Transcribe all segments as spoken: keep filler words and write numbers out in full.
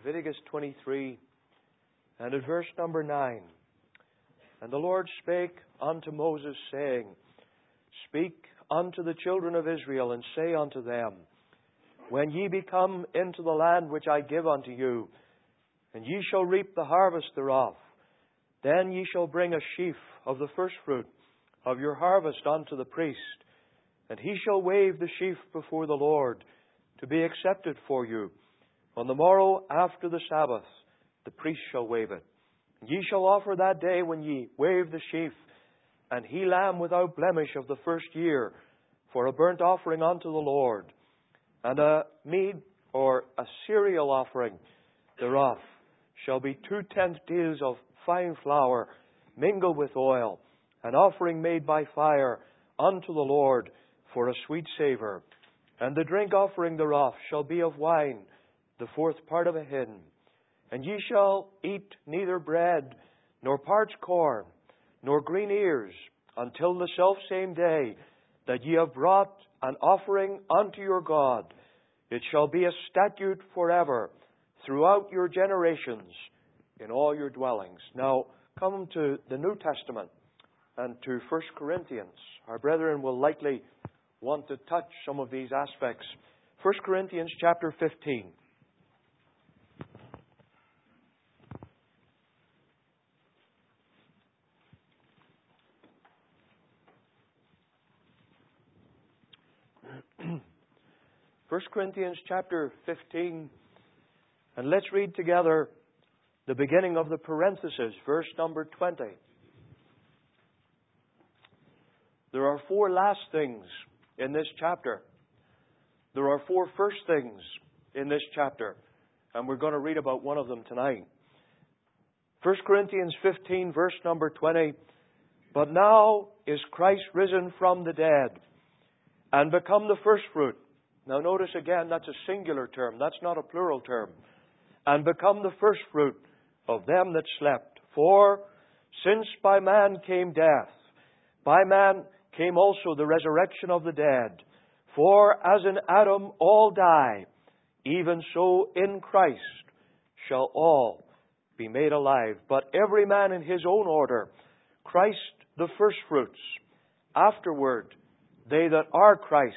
Leviticus twenty-three, and at verse number nine. And the Lord spake unto Moses, saying, Speak unto the children of Israel, and say unto them, When ye be come into the land which I give unto you, and ye shall reap the harvest thereof, then ye shall bring a sheaf of the firstfruit of your harvest unto the priest, and he shall wave the sheaf before the Lord, to be accepted for you. On the morrow after the Sabbath, the priest shall wave it. Ye shall offer that day when ye wave the sheaf, an he lamb without blemish of the first year, for a burnt offering unto the Lord, and a mead or a cereal offering thereof shall be two tenth deals of fine flour mingled with oil, an offering made by fire unto the Lord for a sweet savour. And the drink offering thereof shall be of wine, the fourth part of a hin. And ye shall eat neither bread, nor parched corn, nor green ears, until the selfsame day that ye have brought an offering unto your God. It shall be a statute forever throughout your generations in all your dwellings. Now, come to the New Testament and to First Corinthians. Our brethren will likely want to touch some of these aspects. First Corinthians chapter fifteen. First Corinthians chapter fifteen, and let's read together the beginning of the parenthesis, verse number twenty. There are four last things in this chapter. There are four first things in this chapter, and we're going to read about one of them tonight. First Corinthians fifteen, verse number twenty. But now is Christ risen from the dead, and become the firstfruit. Now notice again, that's a singular term. That's not a plural term. And become the firstfruit of them that slept. For since by man came death, by man came also the resurrection of the dead. For as in Adam all die, even so in Christ shall all be made alive. But every man in his own order. Christ the firstfruits. Afterward, they that are Christ's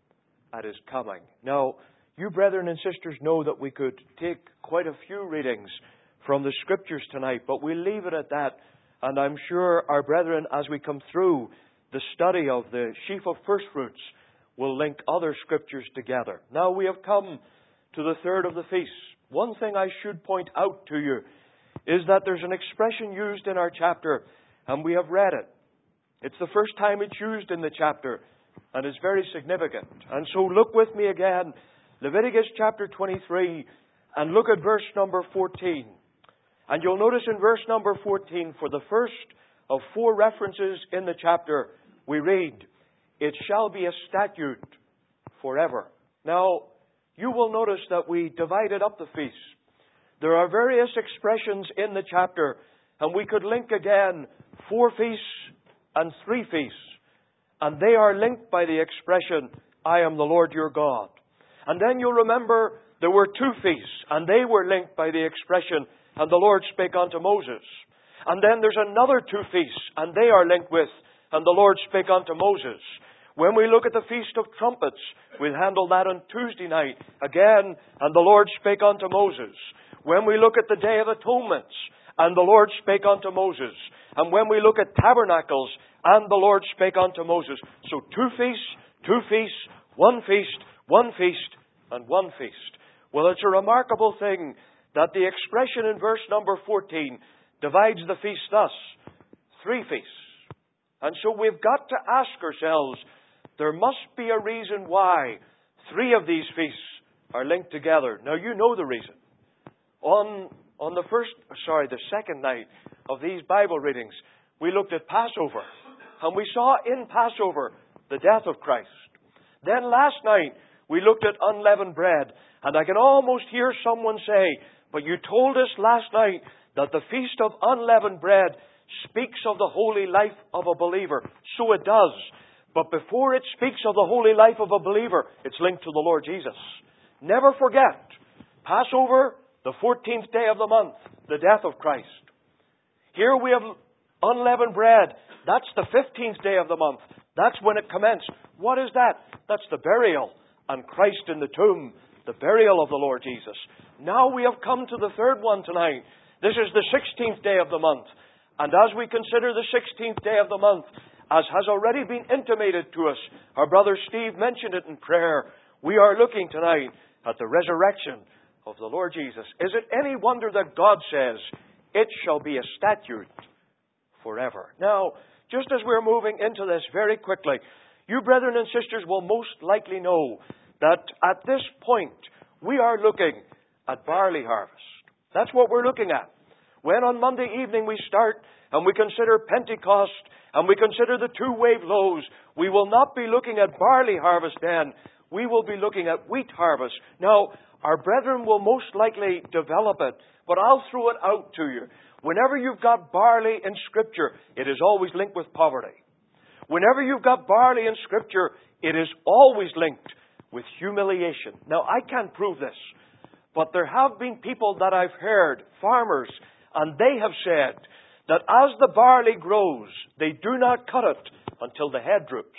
at His coming. Now, you brethren and sisters know that we could take quite a few readings from the Scriptures tonight, but we'll leave it at that. And I'm sure our brethren, as we come through the study of the sheaf of firstfruits, will link other Scriptures together. Now, we have come to the third of the feasts. One thing I should point out to you is that there's an expression used in our chapter, and we have read it. It's the first time it's used in the chapter, and it's very significant. And so look with me again, Leviticus chapter twenty-three, and look at verse number fourteen. And you'll notice in verse number fourteen, for the first of four references in the chapter, we read, It shall be a statute forever. Now, you will notice that we divided up the feasts. There are various expressions in the chapter, and we could link again four feasts and three feasts. And they are linked by the expression, I am the Lord your God. And then you'll remember there were two feasts, and they were linked by the expression, and the Lord spake unto Moses. And then there's another two feasts, and they are linked with, and the Lord spake unto Moses. When we look at the Feast of Trumpets, we'll handle that on Tuesday night. Again, and the Lord spake unto Moses. When we look at the Day of Atonements, and the Lord spake unto Moses. And when we look at Tabernacles, and the Lord spake unto Moses. So two feasts, two feasts, one feast, one feast, and one feast. Well, it's a remarkable thing that the expression in verse number fourteen divides the feast thus. Three feasts. And so we've got to ask ourselves, there must be a reason why three of these feasts are linked together. Now, you know the reason. On, on the first, sorry, the second night of these Bible readings, we looked at Passover. And we saw in Passover the death of Christ. Then last night, we looked at unleavened bread. And I can almost hear someone say, but you told us last night that the Feast of Unleavened Bread speaks of the holy life of a believer. So it does. But before it speaks of the holy life of a believer, it's linked to the Lord Jesus. Never forget, Passover The fourteenth day of the month, the death of Christ. Here we have unleavened bread. That's the fifteenth day of the month. That's when it commenced. What is that? That's the burial and Christ in the tomb. The burial of the Lord Jesus. Now we have come to the third one tonight. This is the sixteenth day of the month. And as we consider the sixteenth day of the month, as has already been intimated to us, our brother Steve mentioned it in prayer, we are looking tonight at the resurrection of the Lord Jesus. Is it any wonder that God says, it shall be a statute forever? Now, just as we're moving into this very quickly, you brethren and sisters will most likely know that at this point we are looking at barley harvest. That's what we're looking at. When on Monday evening we start and we consider Pentecost and we consider the two-wave loaves, we will not be looking at barley harvest then. We will be looking at wheat harvest. Now, our brethren will most likely develop it, but I'll throw it out to you. Whenever you've got barley in Scripture, it is always linked with poverty. Whenever you've got barley in Scripture, it is always linked with humiliation. Now, I can't prove this, but there have been people that I've heard, farmers, and they have said that as the barley grows, they do not cut it until the head droops.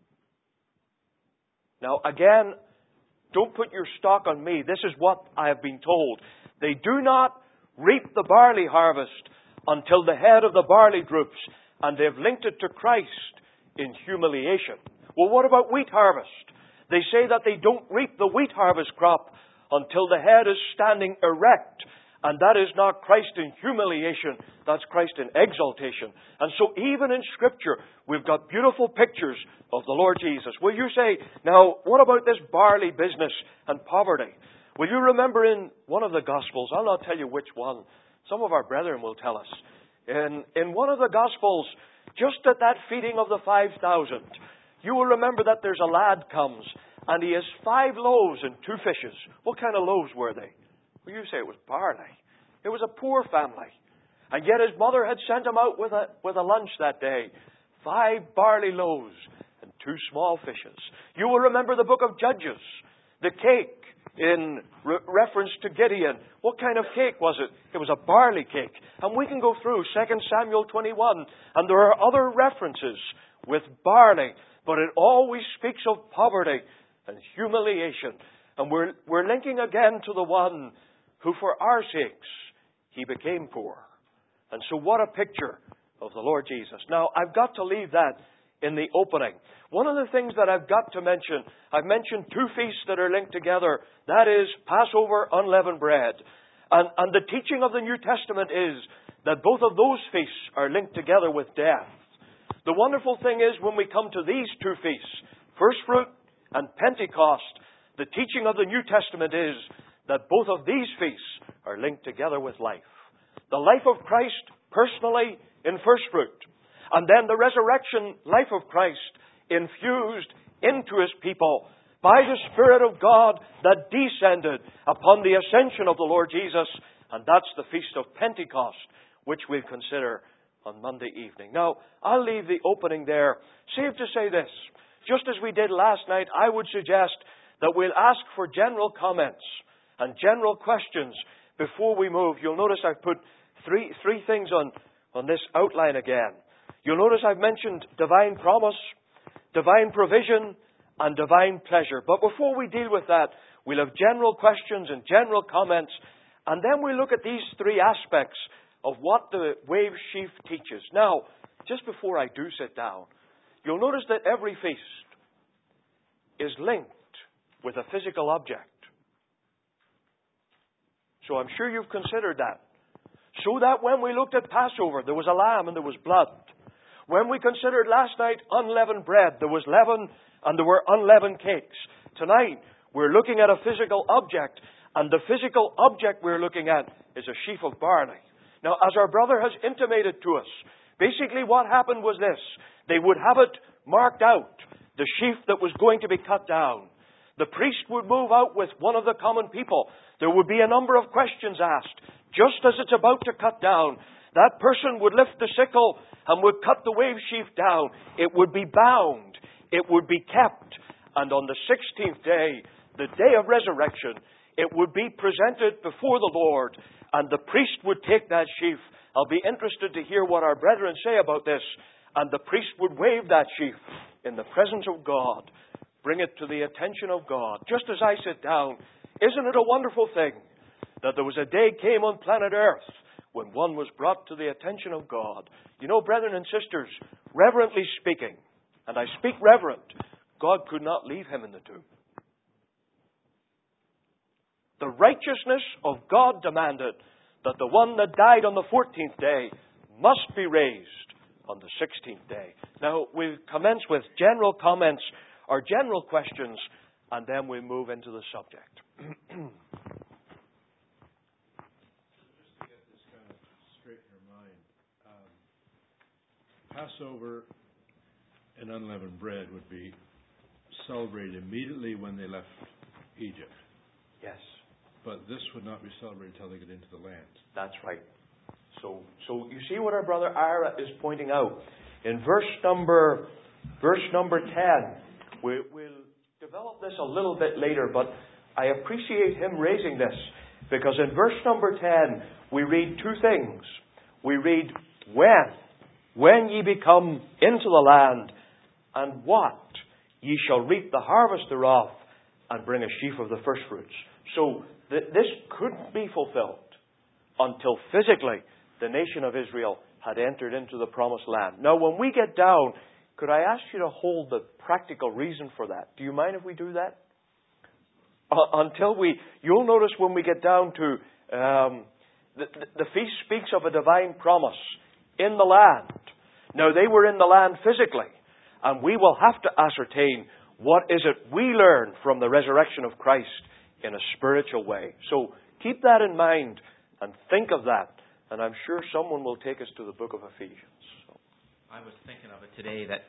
Now, again, don't put your stock on me. This is what I have been told. They do not reap the barley harvest until the head of the barley droops, and they've linked it to Christ in humiliation. Well, what about wheat harvest? They say that they don't reap the wheat harvest crop until the head is standing erect, and that is not Christ in humiliation, that's Christ in exaltation. And so even in Scripture, we've got beautiful pictures of the Lord Jesus. Will you say, now, what about this barley business and poverty? Will you remember in one of the Gospels, I'll not tell you which one, some of our brethren will tell us. In, in one of the Gospels, just at that feeding of the five thousand, you will remember that there's a lad comes, and he has five loaves and two fishes. What kind of loaves were they? Well, you say it was barley. It was a poor family. And yet his mother had sent him out with a, with a lunch that day. Five barley loaves and two small fishes. You will remember the book of Judges. The cake in re- reference to Gideon. What kind of cake was it? It was a barley cake. And we can go through Second Samuel twenty-one. And there are other references with barley. But it always speaks of poverty and humiliation. And we're, we're linking again to the one who for our sakes, he became poor. And so what a picture of the Lord Jesus. Now, I've got to leave that in the opening. One of the things that I've got to mention, I've mentioned two feasts that are linked together. That is Passover, unleavened bread. And, and the teaching of the New Testament is that both of those feasts are linked together with death. The wonderful thing is when we come to these two feasts, First Fruit and Pentecost, the teaching of the New Testament is that both of these feasts are linked together with life. The life of Christ personally in First Fruit, and then the resurrection life of Christ infused into His people by the Spirit of God that descended upon the ascension of the Lord Jesus, and that's the Feast of Pentecost, which we'll consider on Monday evening. Now, I'll leave the opening there. Save to say this, just as we did last night, I would suggest that we'll ask for general comments and general questions before we move. You'll notice I've put three three things on, on this outline again. You'll notice I've mentioned divine promise, divine provision, and divine pleasure. But before we deal with that, we'll have general questions and general comments, and then we'll look at these three aspects of what the wave sheaf teaches. Now, just before I do sit down, you'll notice that every feast is linked with a physical object. So I'm sure you've considered that. So that when we looked at Passover, there was a lamb and there was blood. When we considered last night unleavened bread, there was leaven and there were unleavened cakes. Tonight, we're looking at a physical object, and the physical object we're looking at is a sheaf of barley. Now, as our brother has intimated to us, basically what happened was this. They would have it marked out, the sheaf that was going to be cut down. The priest would move out with one of the common people. There would be a number of questions asked. Just as it's about to cut down, that person would lift the sickle and would cut the wave sheaf down. It would be bound. It would be kept. And on the sixteenth day, the day of resurrection, It would be presented before the Lord, and the priest would take that sheaf. I'll be interested to hear what our brethren say about this. And the priest would wave that sheaf in the presence of God, bring it to the attention of God. Just as I sit down, isn't it a wonderful thing that there was a day came on planet Earth when one was brought to the attention of God? You know, brethren and sisters, reverently speaking, and I speak reverent, God could not leave him in the tomb. The righteousness of God demanded that the one that died on the fourteenth day must be raised on the sixteenth day. Now, we'll commence with general comments or general questions, and then we move into the subject. Just to get this kind of straight in your mind, um, Passover and unleavened bread would be celebrated immediately when they left Egypt. Yes. But this would not be celebrated until they get into the land. That's right. So, so you see what our brother Ira is pointing out. In verse number, verse number ten, we, we'll develop this a little bit later, but I appreciate him raising this, because in verse number ten, we read two things. We read, when, when ye become into the land, and what? Ye shall reap the harvest thereof, and bring a sheaf of the firstfruits. So, th- this couldn't be fulfilled until physically the nation of Israel had entered into the promised land. Now, when we get down, could I ask you to hold the practical reason for that? Do you mind if we do that? Uh, until we, you'll notice when we get down to, um, the, the, the feast speaks of a divine promise in the land. Now, they were in the land physically, and we will have to ascertain what is it we learn from the resurrection of Christ in a spiritual way. So, keep that in mind and think of that. And I'm sure someone will take us to the book of Ephesians. So. I was thinking of it today that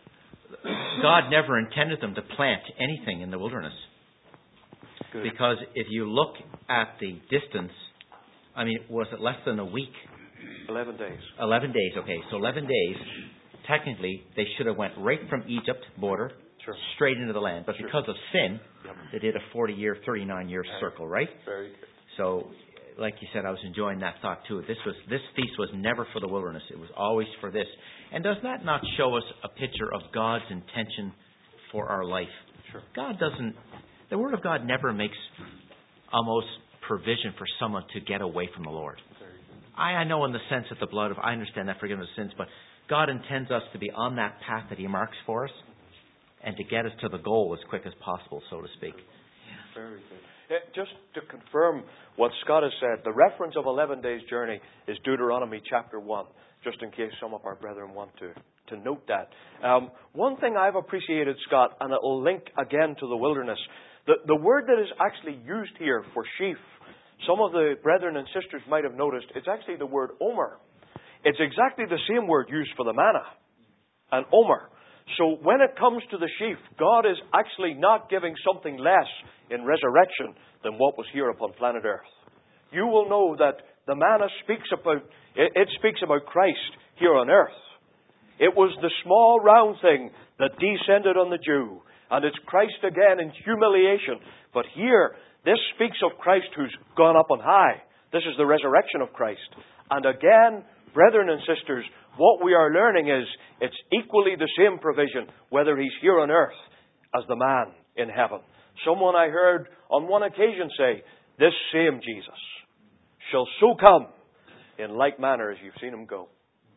God never intended them to plant anything in the wilderness. Good. Because if you look at the distance, I mean, was it less than a week? Eleven days. Eleven days, okay. So eleven days, technically, they should have went right from Egypt border, sure, straight into the land. But sure, because of sin, yep, they did a forty-year, thirty-nine-year circle, right? Very good. So, like you said, I was enjoying that thought too. This was this feast was never for the wilderness. It was always for this. And does that not show us a picture of God's intention for our life? Sure. God doesn't... The Word of God never makes almost provision for someone to get away from the Lord. I, I know in the sense that the blood of... I understand that forgiveness of sins, but God intends us to be on that path that He marks for us and to get us to the goal as quick as possible, so to speak. Very good. Just to confirm what Scott has said, the reference of eleven days' journey is Deuteronomy chapter one, just in case some of our brethren want to, to note that. Um, one thing I've appreciated, Scott, and it will link again to the wilderness, the, the word that is actually used here for sheaf, some of the brethren and sisters might have noticed, it's actually the word omer. It's exactly the same word used for the manna, and omer. So when it comes to the sheaf, God is actually not giving something less in resurrection than what was here upon planet Earth. You will know that the manna speaks about, it speaks about Christ here on earth. It was the small round thing that descended on the Jew, and it's Christ again in humiliation. But here, this speaks of Christ who's gone up on high. This is the resurrection of Christ. And again, brethren and sisters, what we are learning is it's equally the same provision, whether He's here on earth as the man in heaven. Someone I heard on one occasion say, this same Jesus shall so come in like manner as you've seen Him go.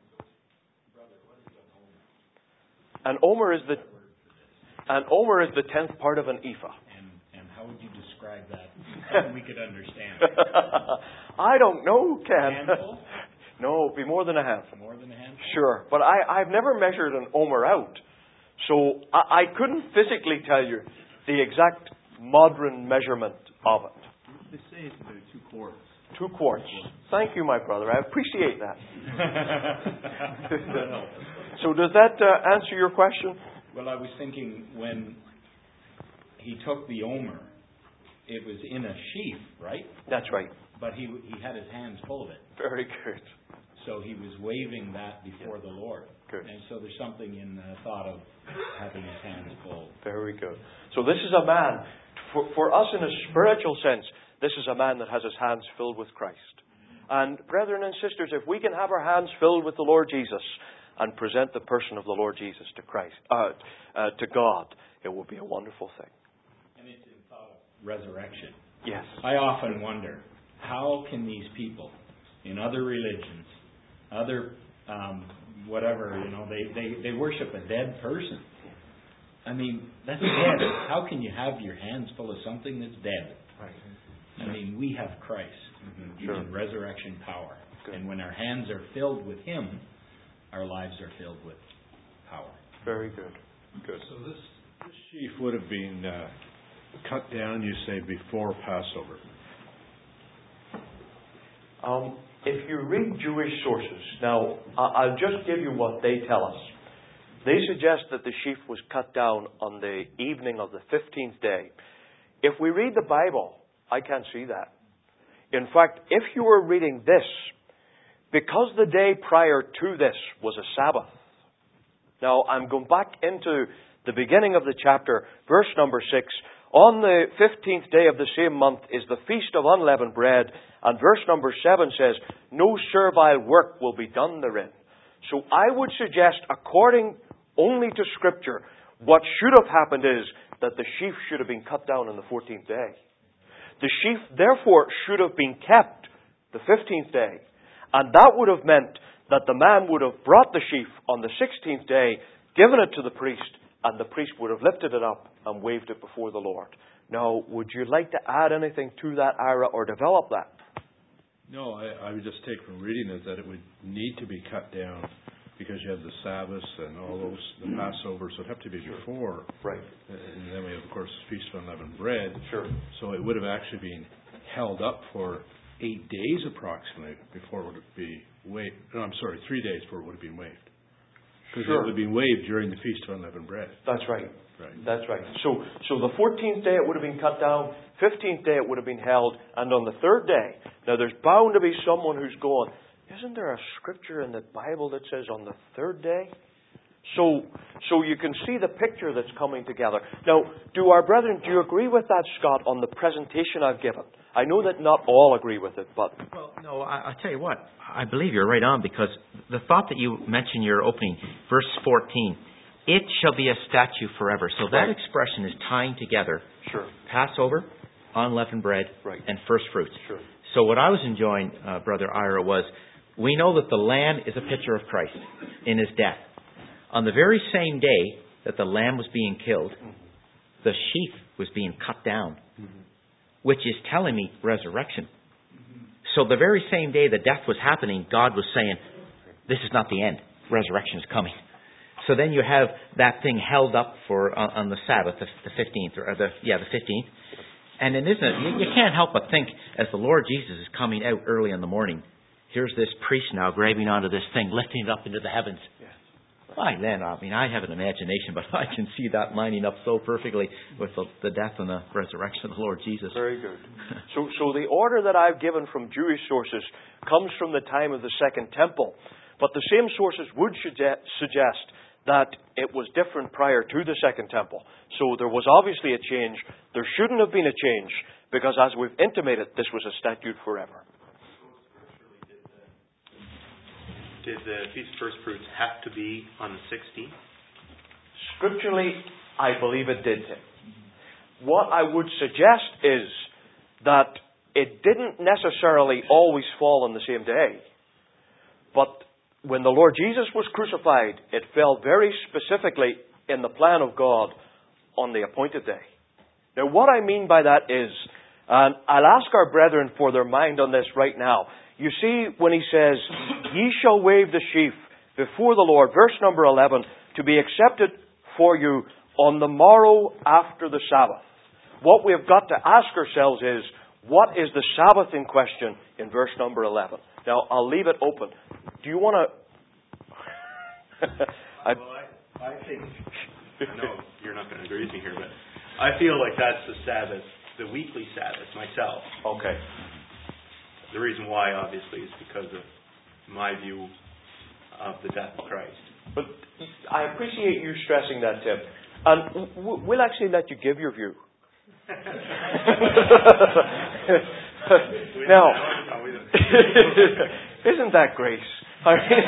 And omer is the and omer is the tenth part of an ephah. And and how would you describe that so we could understand? I don't know, Ken. A handful? No, it'd be more than a handful. More than a handful? Sure, but I, I've never measured an omer out. So I, I couldn't physically tell you the exact modern measurement of it. They say it's about two quarts. Two quarts. Thank you, my brother. I appreciate that. So does that uh, answer your question? Well, I was thinking when he took the omer, it was in a sheaf, right? That's right. But he he had his hands full of it. Very good. So he was waving that before the Lord. Good. And so there's something in the thought of having his hands full. Very good. So this is a man, For, for us in a spiritual sense, this is a man that has his hands filled with Christ. And brethren and sisters, if we can have our hands filled with the Lord Jesus and present the person of the Lord Jesus to Christ, uh, uh, to God, it will be a wonderful thing. And it's in thought of resurrection. Yes. I often wonder, how can these people in other religions, other um, whatever, you know, they, they, they worship a dead person. I mean, that's dead. How can you have your hands full of something that's dead? Right. I mean, we have Christ mm-hmm. sure. in resurrection power. Good. And when our hands are filled with Him, our lives are filled with power. Very good. Good. So this, this sheaf would have been uh, cut down, you say, before Passover. Um, if you read Jewish sources, now I'll just give you what they tell us. They suggest that the sheaf was cut down on the evening of the fifteenth day. If we read the Bible, I can't see that. In fact, if you were reading this, because the day prior to this was a Sabbath. Now, I'm going back into the beginning of the chapter, verse number six. On the fifteenth day of the same month is the feast of unleavened bread. And verse number seven says, no servile work will be done therein. So I would suggest, according only to Scripture, what should have happened is that the sheaf should have been cut down on the fourteenth day. The sheaf, therefore, should have been kept the fifteenth day. And that would have meant that the man would have brought the sheaf on the sixteenth day, given it to the priest, and the priest would have lifted it up and waved it before the Lord. Now, would you like to add anything to that, Ira, or develop that? No, I, I would just take from reading it that it would need to be cut down because you have the Sabbaths and all those, the Passover, so it would have to be before. Right. And then we have, of course, Feast of Unleavened Bread. Sure. So it would have actually been held up for eight days approximately before it would be waived. No, I'm sorry, three days before it would have been waived. Because sure. it would have been waived during the Feast of Unleavened Bread. That's right. Right. That's right. So, so the fourteenth day it would have been cut down, fifteenth day it would have been held, and on the third day, now there's bound to be someone who's going, isn't there a scripture in the Bible that says on the third day? So, so you can see the picture that's coming together. Now, do our brethren, do you agree with that, Scott, on the presentation I've given? I know that not all agree with it, but... Well, no, I, I'll tell you what. I believe you're right on, because the thought that you mentioned in your opening, verse fourteen, it shall be a statute forever. So that right. expression is tying together sure. Passover, unleavened bread, right. and first fruits. Sure. So what I was enjoying, uh, Brother Ira, was we know that the lamb is a picture of Christ in His death. On the very same day that the lamb was being killed, mm-hmm. the sheaf was being cut down, mm-hmm. which is telling me resurrection. Mm-hmm. So the very same day the death was happening, God was saying, this is not the end. Resurrection is coming. So then you have that thing held up for on, on the Sabbath, the, the fifteenth, or the yeah, the fifteenth. And then isn't it, you, you can't help but think, as the Lord Jesus is coming out early in the morning, here's this priest now grabbing onto this thing, lifting it up into the heavens. Yes. Why then, I mean, I have an imagination, but I can see that lining up so perfectly with the, the death and the resurrection of the Lord Jesus. Very good. So, so the order that I've given from Jewish sources comes from the time of the Second Temple. But the same sources would suggest that it was different prior to the Second Temple. So there was obviously a change. There shouldn't have been a change, because as we've intimated, this was a statute forever. Did the Feast of First Fruits have to be on the sixteenth? Scripturally, I believe it did. What I would suggest is that it didn't necessarily always fall on the same day. But when the Lord Jesus was crucified, it fell very specifically in the plan of God on the appointed day. Now, what I mean by that is, and I'll ask our brethren for their mind on this right now. You see, when he says, ye shall wave the sheaf before the Lord, verse number eleven, to be accepted for you on the morrow after the Sabbath. What we've got to ask ourselves is, what is the Sabbath in question in verse number eleven? Now, I'll leave it open. Do you want to... I... Well, I, I think... I know you're not going to agree with me here, but I feel like that's the Sabbath, the weekly Sabbath myself. Okay. The reason why, obviously, is because of my view of the death of Christ. But I appreciate you stressing that, Tim. And we'll actually let you give your view. Now, isn't that grace? I mean,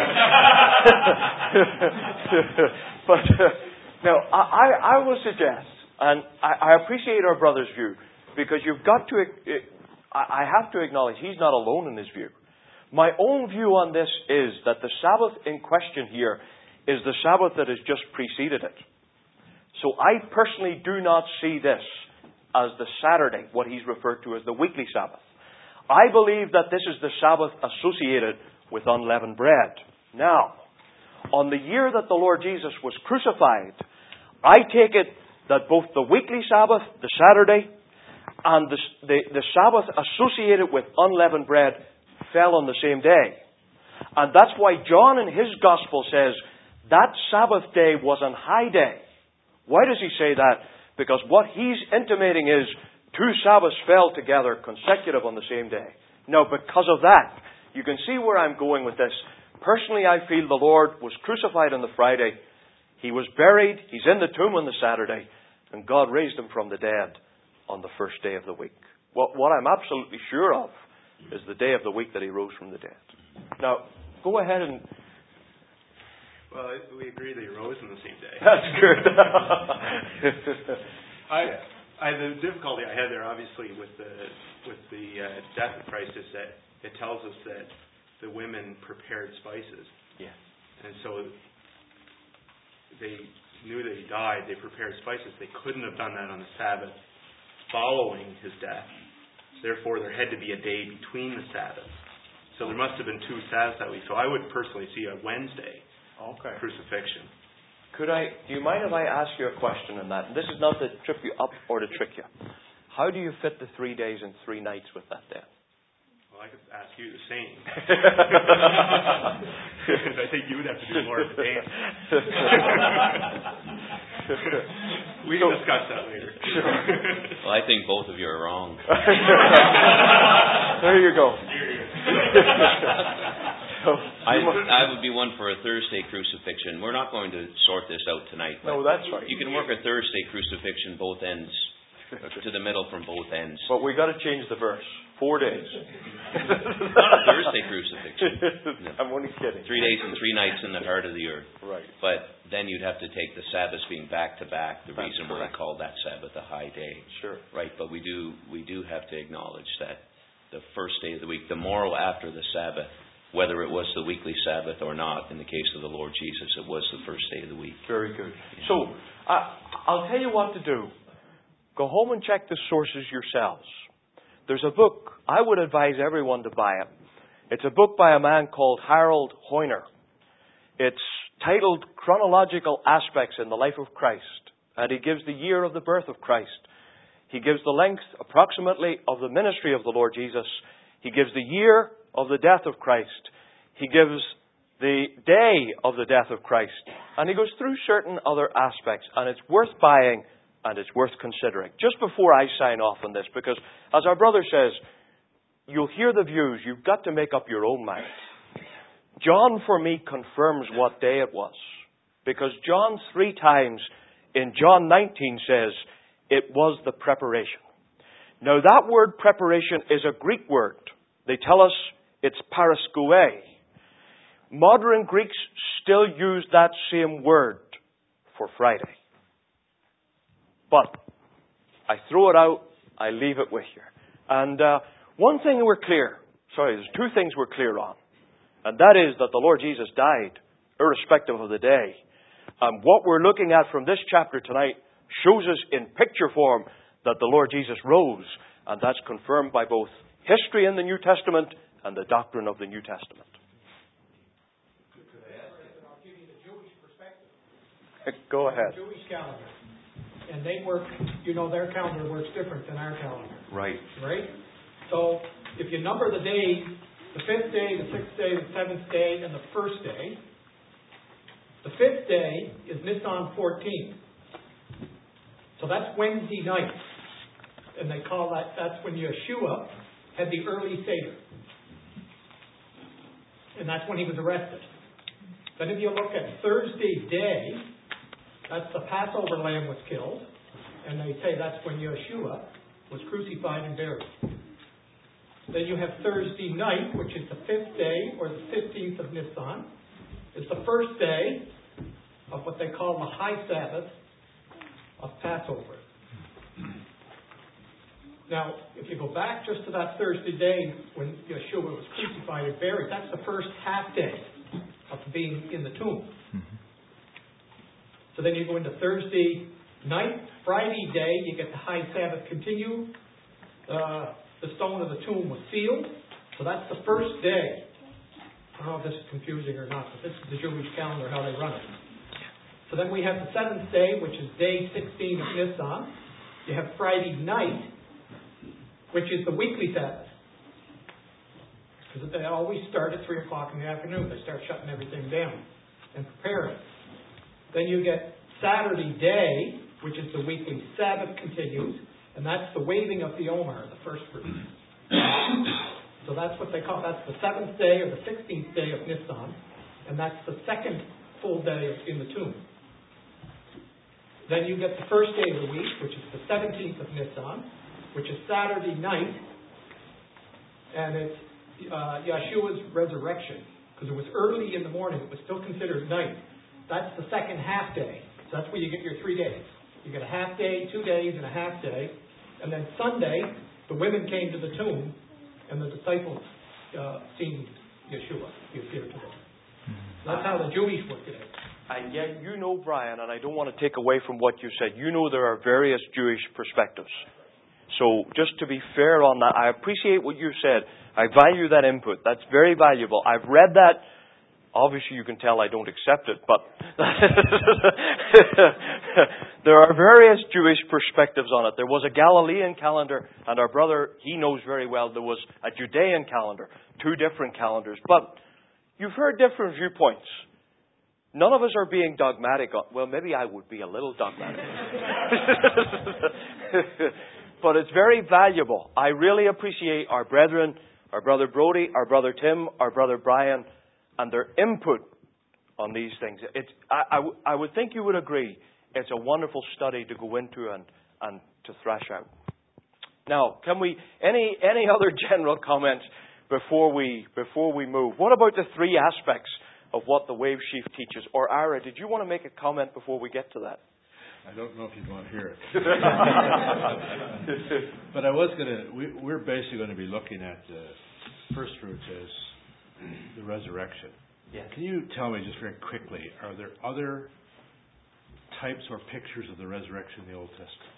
but uh, now I, I will suggest, and I, I appreciate our brother's view, because you've got to. I have to acknowledge he's not alone in his view. My own view on this is that the Sabbath in question here is the Sabbath that has just preceded it. So I personally do not see this as the Saturday, what he's referred to as the weekly Sabbath. I believe that this is the Sabbath associated with unleavened bread. Now, on the year that the Lord Jesus was crucified, I take it that both the weekly Sabbath, the Saturday, and the, the, the Sabbath associated with unleavened bread fell on the same day. And that's why John in his Gospel says that Sabbath day was an high day. Why does he say that? Because what he's intimating is two Sabbaths fell together consecutive on the same day. Now, because of that, you can see where I'm going with this. Personally, I feel the Lord was crucified on the Friday. He was buried. He's in the tomb on the Saturday. And God raised him from the dead on the first day of the week. What, what I'm absolutely sure of is the day of the week that he rose from the dead. Now, go ahead and... Well, we agree that he rose on the same day. That's good. I, I, the difficulty I had there, obviously, with the with the uh, death of Christ is that it tells us that the women prepared spices. Yeah. And so they knew that he died. They prepared spices. They couldn't have done that on the Sabbath following his death. Therefore, there had to be a day between the Sabbaths. So there must have been two Sabbaths that week. So I would personally see a Wednesday okay. crucifixion. Could I? Do you mind if I ask you a question on that? And this is not to trip you up or to trick you. How do you fit the three days and three nights with that then? Well, I could ask you the same. I think you would have to do more of the dance. We can discuss that later. Sure. Well, I think both of you are wrong. There you go. So, I, I would be one for a Thursday crucifixion. We're not going to sort this out tonight. No, that's right. You can work a Thursday crucifixion both ends, to the middle from both ends. But we've got to change the verse. Four days. Not a Thursday crucifixion. No. I'm only kidding. Three days and three nights in the heart of the earth. Right. But then you'd have to take the Sabbaths being back to back. The That's reason correct. why we call that Sabbath a high day. Sure. Right. But we do we do have to acknowledge that the first day of the week, the morrow after the Sabbath, whether it was the weekly Sabbath or not, in the case of the Lord Jesus, it was the first day of the week. Very good. So, uh, I'll tell you what to do. Go home and check the sources yourselves. There's a book, I would advise everyone to buy it. It's a book by a man called Harold Hoyner. It's titled Chronological Aspects in the Life of Christ. And he gives the year of the birth of Christ. He gives the length, approximately, of the ministry of the Lord Jesus. He gives the year of the death of Christ. He gives the day of the death of Christ. And he goes through certain other aspects. And it's worth buying and it's worth considering. Just before I sign off on this, because as our brother says, you'll hear the views. You've got to make up your own mind. John, for me, confirms what day it was. Because John three times in John nineteen says, it was the preparation. Now that word preparation is a Greek word. They tell us it's paraskouē. Modern Greeks still use that same word for Friday. But I throw it out, I leave it with you. And uh, one thing we're clear, sorry, there's two things we're clear on. And that is that the Lord Jesus died, irrespective of the day. And what we're looking at from this chapter tonight shows us in picture form that the Lord Jesus rose. And that's confirmed by both history in the New Testament and the doctrine of the New Testament. I'll give you the Jewish perspective. Go ahead. The Jewish calendar. And they work, you know, their calendar works different than our calendar. Right. Right? So, if you number the days, the fifth day, the sixth day, the seventh day, and the first day, the fifth day is Nisan fourteenth. So that's Wednesday night. And they call that, that's when Yeshua had the early Seder. And that's when he was arrested. Then if you look at Thursday day, that's the Passover lamb was killed. and they say that's when Yeshua was crucified and buried. Then you have Thursday night, which is the fifth day, or the fifteenth of Nisan. It's the first day of what they call the High Sabbath of Passover. Now, if you go back just to that Thursday day when Yeshua was crucified and buried, that's the first half day of being in the tomb. Mm-hmm. So then you go into Thursday night, Friday day, you get the High Sabbath continue. Uh, the stone of the tomb was sealed. So that's the first day. I don't know if this is confusing or not, but this is the Jewish calendar, how they run it. So then we have the seventh day, which is day sixteen of Nisan. You have Friday night, which is the weekly Sabbath. Because they always start at three o'clock in the afternoon. They start shutting everything down and preparing. Then you get Saturday day, which is the weekly Sabbath continues, and that's the waving of the Omer, the first fruit. So that's what they call, that's the seventh day or the sixteenth day of Nisan, and that's the second full day in the tomb. Then you get the first day of the week, which is the seventeenth of Nisan, which is Saturday night, and it's uh, Yeshua's resurrection, because it was early in the morning, it was still considered night. That's the second half day. So that's where you get your three days. You get a half day, two days, and a half day. And then Sunday, the women came to the tomb, and the disciples uh, seen Yeshua. He appeared to them. That's how the Jewish look at it. And yet, you know, Brian, and I don't want to take away from what you said, you know there are various Jewish perspectives. So just to be fair on that, I appreciate what you said. I value that input. That's very valuable. I've read that. Obviously, you can tell I don't accept it, but there are various Jewish perspectives on it. There was a Galilean calendar, and our brother, he knows very well, there was a Judean calendar, two different calendars. But you've heard different viewpoints. None of us are being dogmatic. On, well, maybe I would be a little dogmatic. But it's very valuable. I really appreciate our brethren, our brother Brody, our brother Tim, our brother Brian, and their input on these things. It's, I, I, I would think you would agree it's a wonderful study to go into and, and to thrash out. Now, can we any any other general comments before we before we move? What about the three aspects of what the wave sheaf teaches? Or Ira, did you want to make a comment before we get to that? I don't know if you'd want to hear it. But I was going to, we, we're basically going to be looking at the first fruits as the resurrection. Yes. Can you tell me just very quickly, are there other types or pictures of the resurrection in the Old Testament?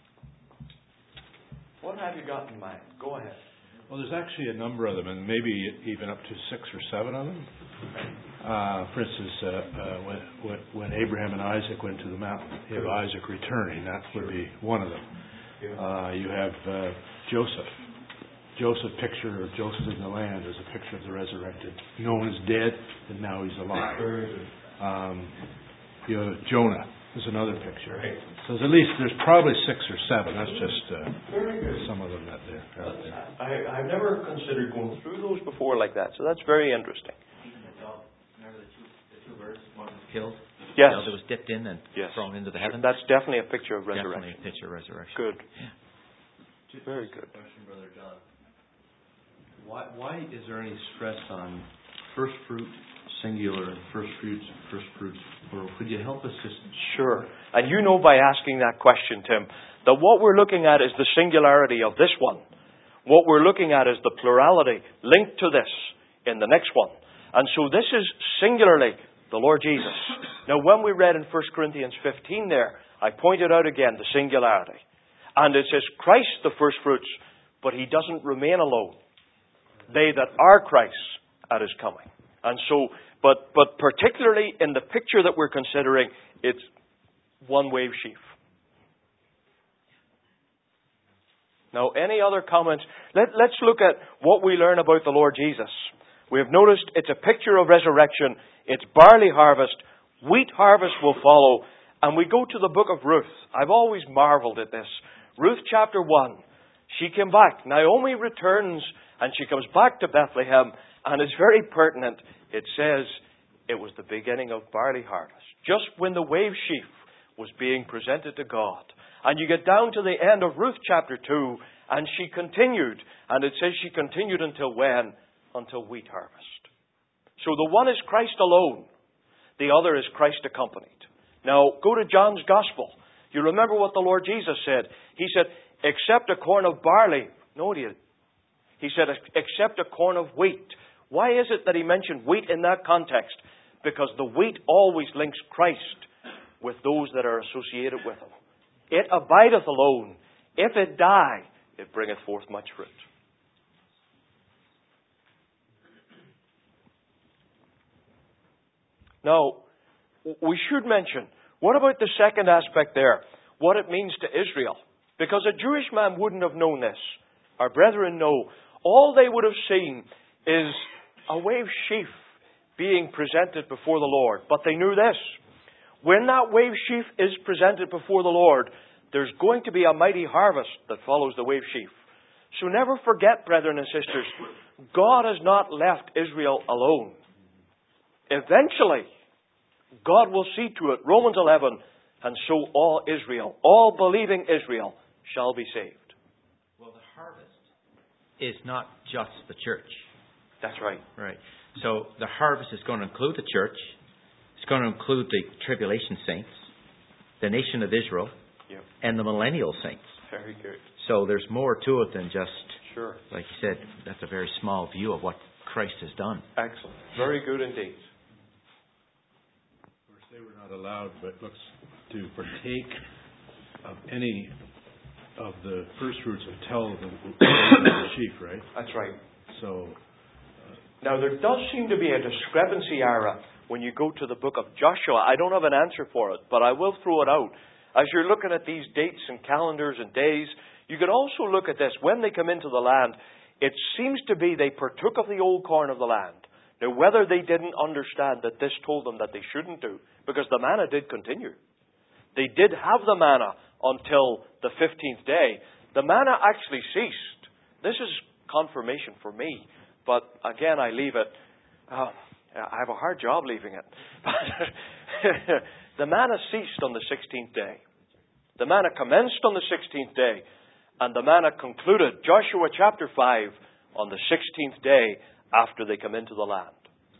What have you got in mind? Go ahead. Well, there's actually a number of them, and maybe even up to six or seven of them. Uh, for instance, uh, uh, when, when Abraham and Isaac went to the mountain, you have Isaac returning. That would be one of them. Uh, you have uh, Joseph. Joseph picture of Joseph in the land is a picture of the resurrected. Known as dead, and now he's alive. Um, you have Jonah. There's another picture. So there's at least, there's probably six or seven. That's just uh, some of them that they're out there. I, I've never considered going through those before like that, so that's very interesting. Remember the two, the two birds? One was killed. Yes. The other was dipped in and yes. thrown into the heavens. That's definitely a picture of resurrection. Definitely a picture of resurrection. Good. Yeah. Very good. Question, Brother John. Why, why is there any stress on first fruit singular and first fruits first fruits plural? Could you help us just... Sure. And you know by asking that question, Tim, that what we're looking at is the singularity of this one. What we're looking at is the plurality linked to this in the next one. And so this is singularly the Lord Jesus. Now, when we read in First Corinthians fifteen there, I pointed out again the singularity. And it says Christ the first fruits, but He doesn't remain alone. They that are Christ at His coming. And so, but but particularly in the picture that we're considering, it's one wave sheaf. Now, any other comments? Let, let's look at what we learn about the Lord Jesus. We have noticed it's a picture of resurrection. It's barley harvest. Wheat harvest will follow. And we go to the book of Ruth. I've always marveled at this. Ruth chapter one. She came back. Naomi returns and she comes back to Bethlehem. And it's very pertinent. It says it was the beginning of barley harvest. Just when the wave sheaf was being presented to God. And you get down to the end of Ruth chapter two, and she continued. And it says she continued until when? Until wheat harvest. So the one is Christ alone. The other is Christ accompanied. Now, go to John's Gospel. You remember what the Lord Jesus said. He said, except a corn of barley. No, he didn't. He said, except a corn of wheat. Why is it that he mentioned wheat in that context? Because the wheat always links Christ with those that are associated with him. It abideth alone. If it die, it bringeth forth much fruit. Now, we should mention, what about the second aspect there? What it means to Israel. Because a Jewish man wouldn't have known this. Our brethren know. All they would have seen is a wave sheaf being presented before the Lord. But they knew this. When that wave sheaf is presented before the Lord, there's going to be a mighty harvest that follows the wave sheaf. So never forget, brethren and sisters, God has not left Israel alone. Eventually, God will see to it, Romans eleven, and so all Israel, all believing Israel, shall be saved. Well, the harvest is not just the church. That's right. Right. So the harvest is going to include the church. It's going to include the tribulation saints, the nation of Israel, yeah. and the millennial saints. Very good. So there's more to it than just, sure. like you said, that's a very small view of what Christ has done. Excellent. Very good indeed. Of course, they were not allowed, but looks to partake of any of the first fruits until the, the sheaf, right? That's right. So uh, now there does seem to be a discrepancy, Ira, when you go to the book of Joshua. I don't have an answer for it, but I will throw it out. As you're looking at these dates and calendars and days, you can also look at this. When they come into the land, it seems to be they partook of the old corn of the land. Now, whether they didn't understand that this told them that they shouldn't do, because the manna did continue. They did have the manna until the fifteenth day. The manna actually ceased. This is confirmation for me. But again, I leave it. Uh, I have a hard job leaving it. The manna ceased on the sixteenth day. The manna commenced on the sixteenth day. And the manna concluded, Joshua chapter five, on the sixteenth day after they come into the land.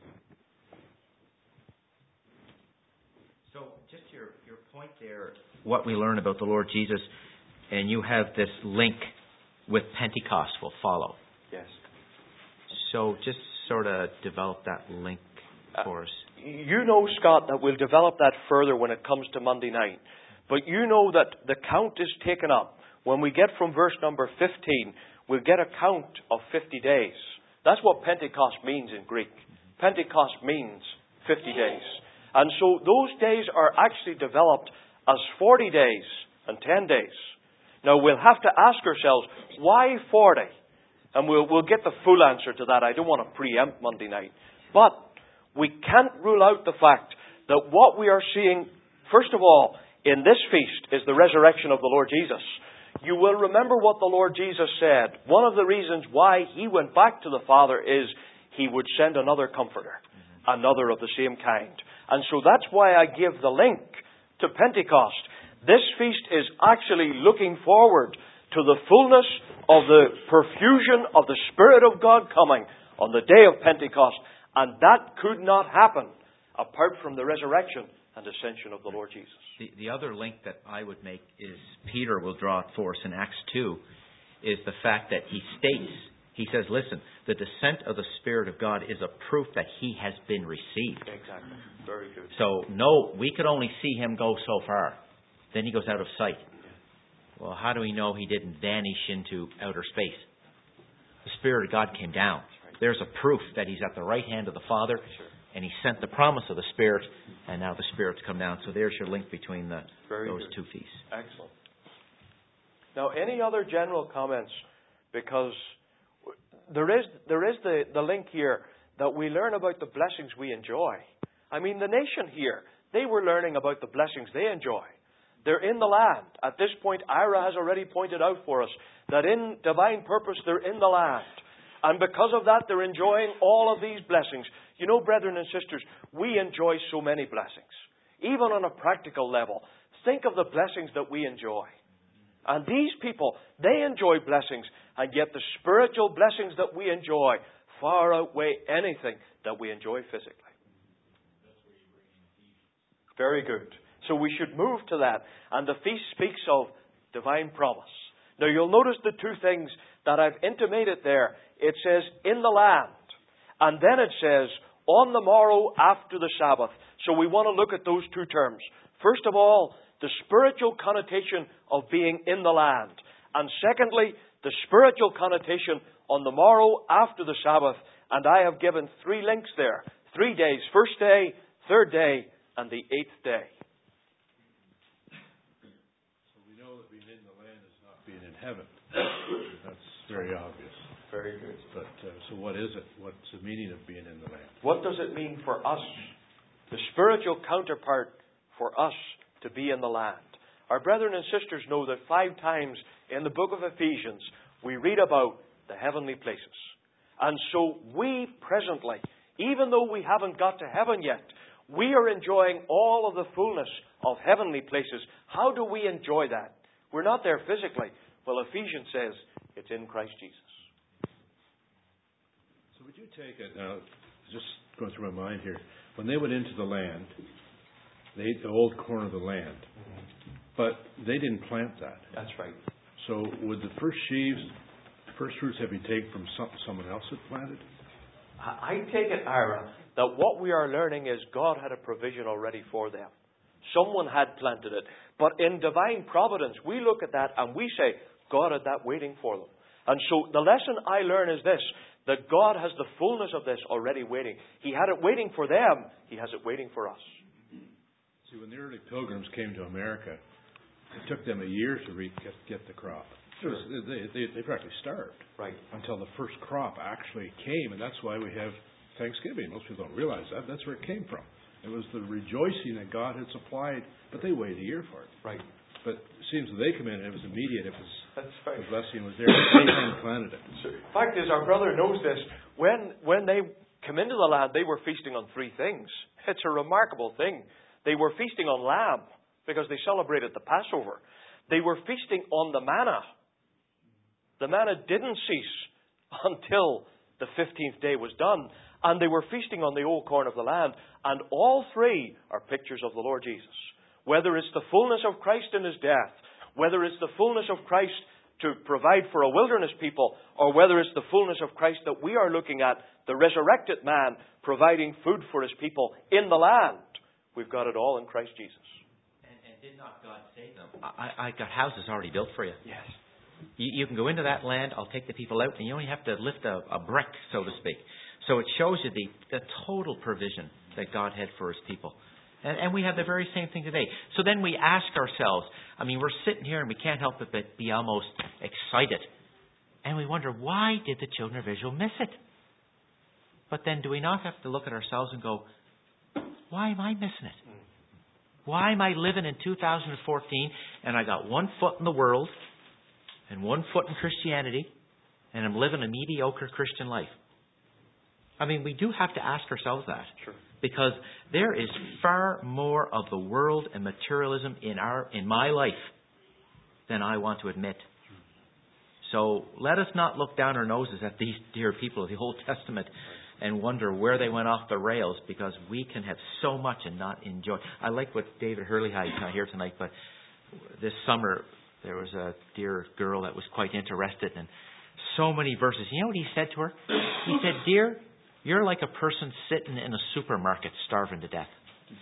So just your, your point there, what we learn about the Lord Jesus, and you have this link with Pentecost will follow. Yes. So just sort of develop that link for uh, us. You know, Scott, that we'll develop that further when it comes to Monday night. But you know that the count is taken up. When we get from verse number fifteen, we'll get a count of fifty days. That's what Pentecost means in Greek. Pentecost means fifty days. And so those days are actually developed as forty days and ten days. Now we'll have to ask ourselves, why forty? And we'll, we'll get the full answer to that. I don't want to preempt Monday night. But we can't rule out the fact that what we are seeing, first of all, in this feast is the resurrection of the Lord Jesus. You will remember what the Lord Jesus said. One of the reasons why He went back to the Father is He would send another Comforter, another of the same kind. And so that's why I give the link to Pentecost. This feast is actually looking forward to the fullness of the perfusion of the Spirit of God coming on the day of Pentecost. And that could not happen apart from the resurrection and ascension of the Lord Jesus. The, the other link that I would make is Peter will draw it for us in Acts two, is the fact that he states, he says, listen, the descent of the Spirit of God is a proof that He has been received. Exactly. Very good. So, no, we could only see Him go so far. Then He goes out of sight. Well, how do we know He didn't vanish into outer space? The Spirit of God came down. There's a proof that He's at the right hand of the Father, sure. And He sent the promise of the Spirit, and now the Spirit's come down. So there's your link between the, Very those good. two feasts. Excellent. Now, any other general comments? Because there is there is the, the link here that we learn about the blessings we enjoy. I mean, the nation here, they were learning about the blessings they enjoy. They're in the land. At this point, Ira has already pointed out for us that in divine purpose, they're in the land. And because of that, they're enjoying all of these blessings. You know, brethren and sisters, we enjoy so many blessings. Even on a practical level. Think of the blessings that we enjoy. And these people, they enjoy blessings, and yet the spiritual blessings that we enjoy far outweigh anything that we enjoy physically. Very good. So we should move to that. And the feast speaks of divine promise. Now you'll notice the two things that I've intimated there. It says, in the land. And then it says, on the morrow after the Sabbath. So we want to look at those two terms. First of all, the spiritual connotation of being in the land. And secondly, the spiritual connotation on the morrow after the Sabbath. And I have given three links there. Three days. First day, third day, and the eighth day. So we know that being in the land is not being in heaven. That's very obvious. Very good. But uh, so what is it? What's the meaning of being in the land? What does it mean for us? The spiritual counterpart for us to be in the land. Our brethren and sisters know that five times in the book of Ephesians we read about the heavenly places. And so we presently, even though we haven't got to heaven yet, we are enjoying all of the fullness of heavenly places. How do we enjoy that? We're not there physically. Well, Ephesians says it's in Christ Jesus. So would you take it, now, just going through my mind here, when they went into the land, they ate the old corn of the land, but they didn't plant that. That's right. So would the first sheaves, first fruits have been taken from some, someone else that planted? I take it, Ira, that what we are learning is God had a provision already for them. Someone had planted it. But in divine providence, we look at that and we say, God had that waiting for them. And so the lesson I learn is this, that God has the fullness of this already waiting. He had it waiting for them. He has it waiting for us. See, when the early pilgrims came to America, it took them a year to re- get, get the crop. Sure. They, they, they practically starved. Right. Until the first crop actually came. And that's why we have Thanksgiving. Most people don't realize that. That's where it came from. It was the rejoicing that God had supplied, but they waited a year for it. Right. But it seems that they come in and it was immediate. It was That's right. The blessing was there. They planted it. So, the fact is, our brother knows this. When when they come into the land, they were feasting on three things. It's a remarkable thing. They were feasting on lamb because they celebrated the Passover. They were feasting on the manna. The manna didn't cease until the fifteenth day was done. And they were feasting on the old corn of the land. And all three are pictures of the Lord Jesus. Whether it's the fullness of Christ in His death, whether it's the fullness of Christ to provide for a wilderness people, or whether it's the fullness of Christ that we are looking at, the resurrected man providing food for His people in the land, we've got it all in Christ Jesus. And, and did not God say them? I, I got houses already built for you. Yes. You, you can go into that land, I'll take the people out, and you only have to lift a, a brick, so to speak. So it shows you the, the total provision that God had for His people. And, and we have the very same thing today. So then we ask ourselves, I mean, we're sitting here and we can't help but be almost excited. And we wonder, why did the children of Israel miss it? But then do we not have to look at ourselves and go, why am I missing it? Why am I living in two thousand fourteen and I got one foot in the world and one foot in Christianity and I'm living a mediocre Christian life? I mean, we do have to ask ourselves that. Sure. Because there is far more of the world and materialism in our in my life than I want to admit. So let us not look down our noses at these dear people of the Old Testament and wonder where they went off the rails, because we can have so much and not enjoy. I like what David Hurley had here tonight, but this summer there was a dear girl that was quite interested in so many verses. You know what he said to her? He said, "Dear, you're like a person sitting in a supermarket starving to death.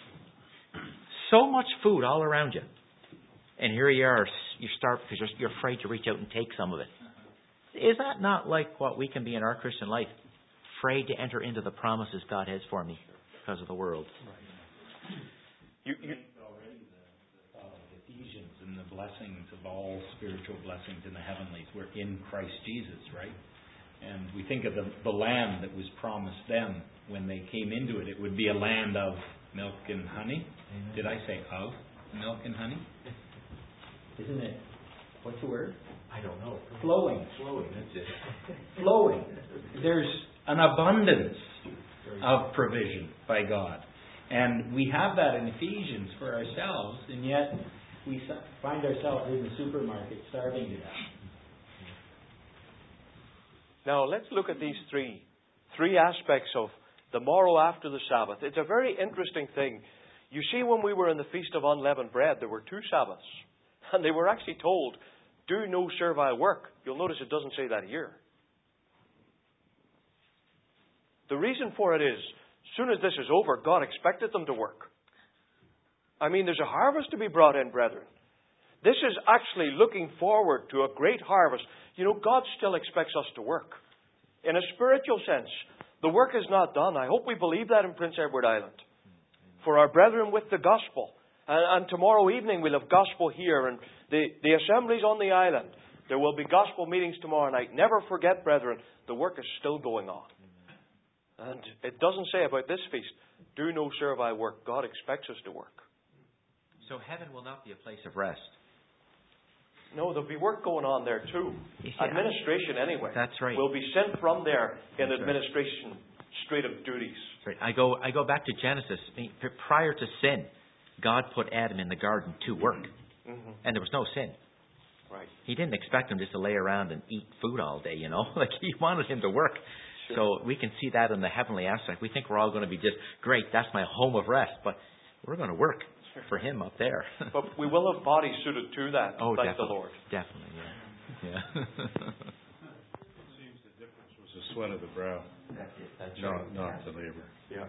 So much food all around you. And here you are, you're starved because you're, you're afraid to reach out and take some of it." Is that not like what we can be in our Christian life? Afraid to enter into the promises God has for me because of the world. You, you already the, uh, Ephesians and the blessings of all spiritual blessings in the heavenlies were in Christ Jesus, right? And we think of the, the land that was promised them when they came into it. It would be a land of milk and honey. Amen. Did I say of milk and honey? Isn't it? What's the word? I don't know. Flowing. Flowing, that's it. Flowing. There's an abundance of provision by God. And we have that in Ephesians for ourselves, and yet we s- find ourselves in the supermarket starving to death. Now, let's look at these three, three aspects of the morrow after the Sabbath. It's a very interesting thing. You see, when we were in the Feast of Unleavened Bread, there were two Sabbaths. And they were actually told, do no servile work. You'll notice it doesn't say that here. The reason for it is, as soon as this is over, God expected them to work. I mean, there's a harvest to be brought in, brethren. This is actually looking forward to a great harvest. You know, God still expects us to work. In a spiritual sense, the work is not done. I hope we believe that in Prince Edward Island. For our brethren with the gospel. And, and tomorrow evening we'll have gospel here. And the, the assemblies on the island. There will be gospel meetings tomorrow night. Never forget, brethren, the work is still going on. And it doesn't say about this feast, do no servile work. God expects us to work. So heaven will not be a place of rest. No, there'll be work going on there too. See, administration, anyway. That's right. Will be sent from there in That's administration, straight of duties. Right. I go I go back to Genesis. I mean, prior to sin, God put Adam in the garden to work. Mm-hmm. And there was no sin. Right. He didn't expect him just to lay around and eat food all day, you know. Like, he wanted him to work. Sure. So we can see that in the heavenly aspect. We think we're all going to be just, great, that's my home of rest. But we're going to work for him up there. But we will have bodies suited to that, oh, like definitely. the Lord. Definitely, yeah. yeah. It seems the difference was the sweat of the brow, That's it. That's not, right. not the labor. Yeah.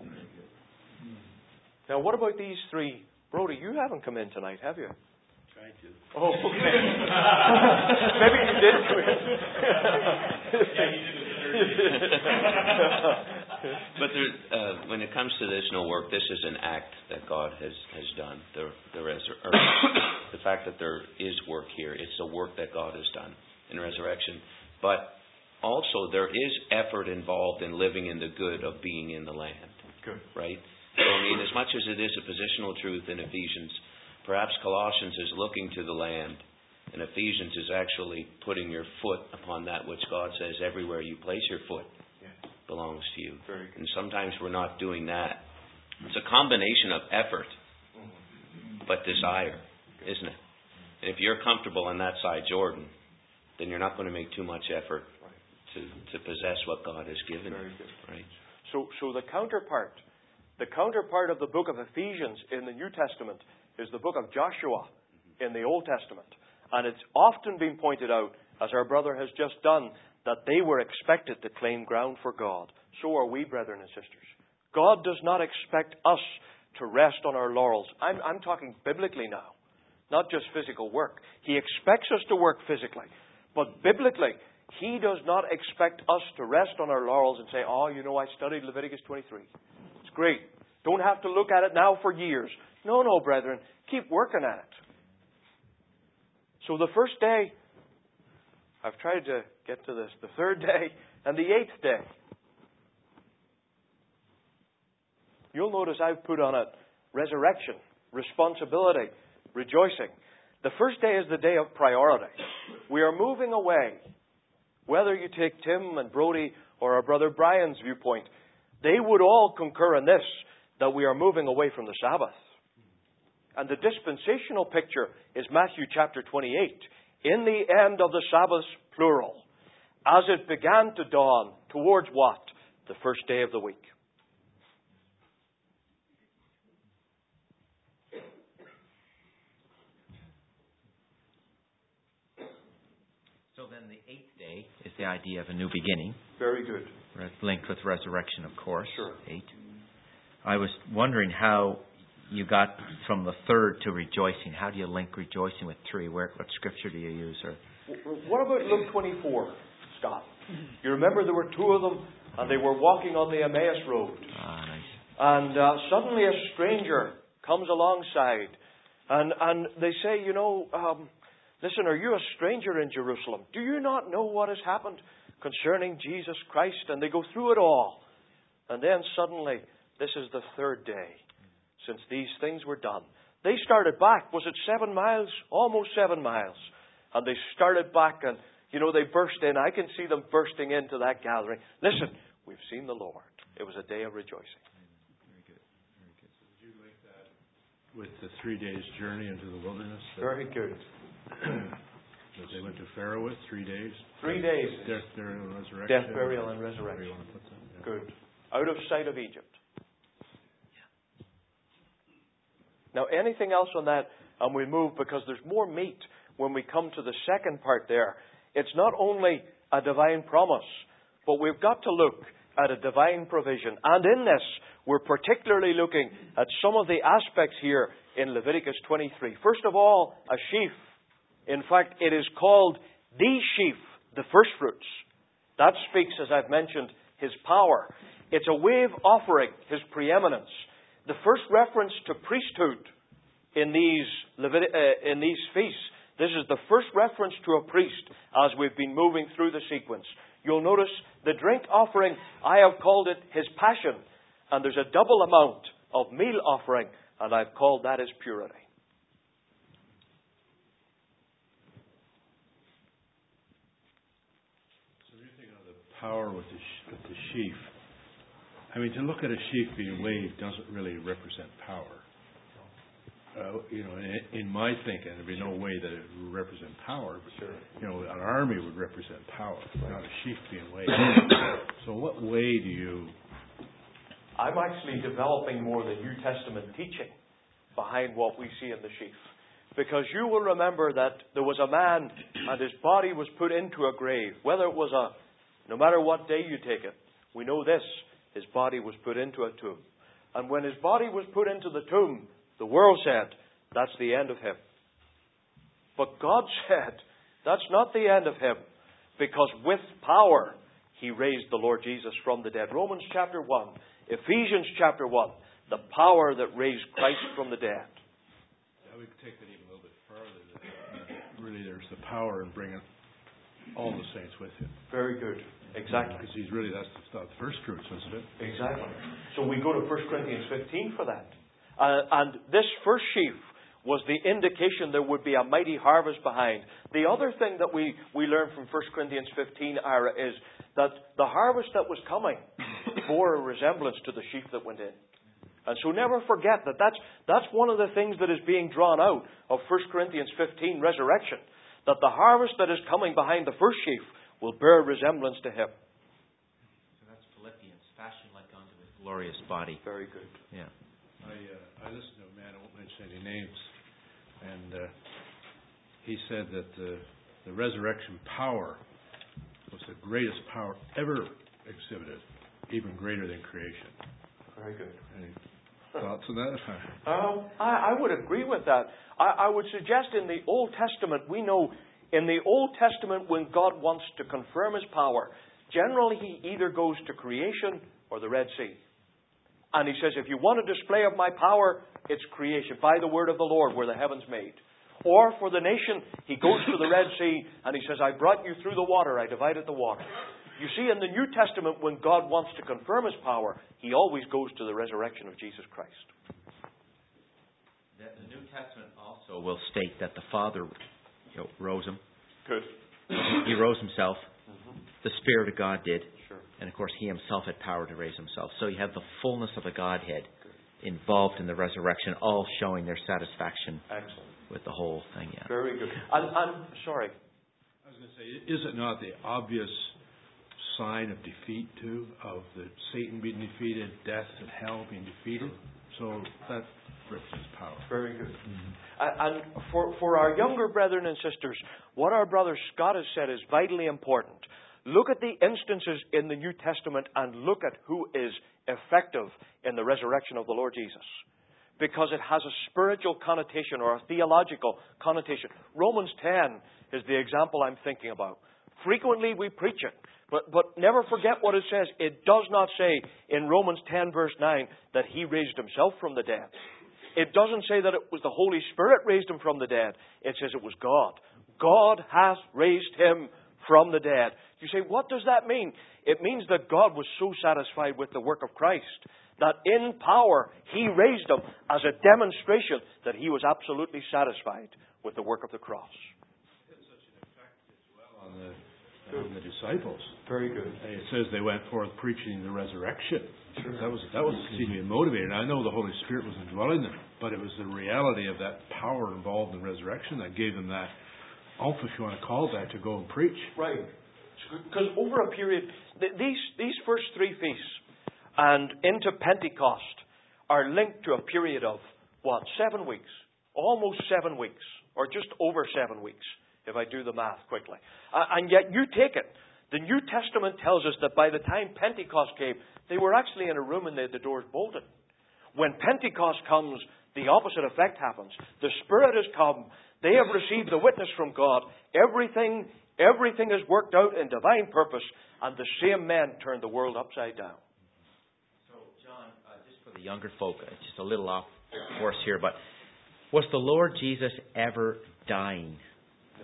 Now, what about these three? Brody, you haven't come in tonight, have you? Tried to. Oh, okay. Maybe you did come in. Yeah, you did it. But there, uh, when it comes to this no work, this is an act that God has, has done. The, the, resur- or the fact that there is work here, it's the work that God has done in resurrection. But also there is effort involved in living in the good of being in the land. Good. Right? So, I mean, as much as it is a positional truth in Ephesians, perhaps Colossians is looking to the land, and Ephesians is actually putting your foot upon that which God says everywhere you place your foot belongs to you. Very good. And sometimes we're not doing that. It's a combination of effort, but desire, isn't it? And if you're comfortable on that side, Jordan, then you're not going to make too much effort to, to possess what God has given Very you. good. Right? So, so the counterpart, the counterpart of the book of Ephesians in the New Testament is the book of Joshua in the Old Testament. And it's often been pointed out, as our brother has just done, that they were expected to claim ground for God. So are we, brethren and sisters. God does not expect us to rest on our laurels. I'm, I'm talking biblically now, not just physical work. He expects us to work physically. But biblically, He does not expect us to rest on our laurels and say, oh, you know, I studied Leviticus twenty-three. It's great. Don't have to look at it now for years. No, no, brethren. Keep working at it. So the first day, I've tried to get to this, the third day and the eighth day. You'll notice I've put on it resurrection, responsibility, rejoicing. The first day is the day of priority. We are moving away. Whether you take Tim and Brody or our brother Brian's viewpoint, they would all concur in this, that we are moving away from the Sabbath. And the dispensational picture is Matthew chapter twenty-eight. In the end of the Sabbaths, plural, as it began to dawn, towards what? The first day of the week. So then the eighth day is the idea of a new beginning. Very good. Linked with resurrection, of course. Sure. Eight. I was wondering how you got from the third to rejoicing. How do you link rejoicing with three? Where, what scripture do you use? Or what about Luke twenty-four, Scott? You remember there were two of them, and they were walking on the Emmaus Road. Ah, nice. And uh, suddenly a stranger comes alongside, and and they say, you know, um, listen, are you a stranger in Jerusalem? Do you not know what has happened concerning Jesus Christ? And they go through it all. And then suddenly, this is the third day since these things were done. They started back. Was it seven miles? Almost seven miles. And they started back and, you know, they burst in. I can see them bursting into that gathering. Listen, we've seen the Lord. It was a day of rejoicing. Very good. Very good. So did you link that with the three days journey into the wilderness. Very good. That they went to Pharaoh with three days. Three days. Death, burial, and resurrection. Death, burial, and resurrection. You want to put that? Yeah. Good. Out of sight of Egypt. Now, anything else on that, and we move because there's more meat when we come to the second part there. It's not only a divine promise, but we've got to look at a divine provision. And in this, we're particularly looking at some of the aspects here in Leviticus twenty-three. First of all, a sheaf. In fact, it is called the sheaf, the first fruits. That speaks, as I've mentioned, His power. It's a way of offering His preeminence. The first reference to priesthood in these Levit- uh, in these feasts. This is the first reference to a priest as we've been moving through the sequence. You'll notice the drink offering, I have called it His passion. And there's a double amount of meal offering, and I've called that His purity. So you're thinking of the power with the, sh- with the sheaf. I mean, to look at a sheaf being waved doesn't really represent power. Uh, you know, in, in my thinking, there'd be no way that it would represent power. But, Sure. You know, an army would represent power, not a sheaf being waved. So, what way do you? I'm actually developing more the New Testament teaching behind what we see in the sheaf. Because you will remember that there was a man and his body was put into a grave. Whether it was a, no matter what day you take it, we know this, his body was put into a tomb. And when his body was put into the tomb, the world said, that's the end of him. But God said, that's not the end of him. Because with power, He raised the Lord Jesus from the dead. Romans chapter one, Ephesians chapter one, the power that raised Christ from the dead. Yeah, we could take that even a little bit further. That, uh, really, there's the power in bringing all the saints with Him. Very good. Exactly. Because He's really, that's the, the first fruits, isn't it? Exactly. So we go to First Corinthians fifteen for that. Uh, and this first sheaf was the indication there would be a mighty harvest behind. The other thing that we, we learn from First Corinthians fifteen, Ira, is that the harvest that was coming bore a resemblance to the sheaf that went in. And so never forget that that's, that's one of the things that is being drawn out of First Corinthians fifteen, resurrection. That the harvest that is coming behind the first sheaf will bear resemblance to Him. So that's Philippians, fashioned like unto His glorious body. Very good. Yeah. I, uh, I listened to a man, I won't mention any names, and uh, he said that the, the resurrection power was the greatest power ever exhibited, even greater than creation. Very good. Any thoughts on that? Um, I, I would agree with that. I, I would suggest in the Old Testament, we know in the Old Testament when God wants to confirm His power, generally He either goes to creation or the Red Sea. And He says, if you want a display of my power, it's creation, by the word of the Lord, were the heavens made. Or for the nation, He goes to the Red Sea and He says, I brought you through the water, I divided the water. You see, in the New Testament, when God wants to confirm His power, He always goes to the resurrection of Jesus Christ. The New Testament also will state that the Father you know, rose Him. Good. He rose Himself. Mm-hmm. The Spirit of God did. Sure. And of course, He Himself had power to raise Himself. So you have the fullness of the Godhead involved in the resurrection, all showing their satisfaction Excellent. with the whole thing. Yeah. Very good. And, and sorry. I was going to say, is it not the obvious sign of defeat, too, of the Satan being defeated, death and hell being defeated? So that represents power. Very good. Mm-hmm. And for, for our younger brethren and sisters, what our brother Scott has said is vitally important. Look at the instances in the New Testament and look at who is effective in the resurrection of the Lord Jesus. Because it has a spiritual connotation or a theological connotation. Romans ten is the example I'm thinking about. Frequently we preach it. But, but never forget what it says. It does not say in Romans ten verse nine that He raised Himself from the dead. It doesn't say that it was the Holy Spirit raised Him from the dead. It says it was God. God hath raised Him from the dead. You say, what does that mean? It means that God was so satisfied with the work of Christ that in power He raised Him as a demonstration that He was absolutely satisfied with the work of the cross. It had such an effect as well on the and the disciples. Very good. It says they went forth preaching the resurrection. Sure. That was that was seemingly motivated. I know the Holy Spirit was indwelling them. but it was the reality of that power involved in resurrection that gave them that oomph, if you want to call it that, to go and preach. Right. Because over a period, th- these these first three feasts and into Pentecost are linked to a period of, what, seven weeks? Almost seven weeks, or just over seven weeks, if I do the math quickly. Uh, and yet you take it. The New Testament tells us that by the time Pentecost came, they were actually in a room and they had the doors bolted. When Pentecost comes, the opposite effect happens. The Spirit has come. They have received the witness from God. Everything, everything is worked out in divine purpose, and the same men turned the world upside down. So, John, uh, just for the younger folk, uh, just a little off course here, but was the Lord Jesus ever dying? No.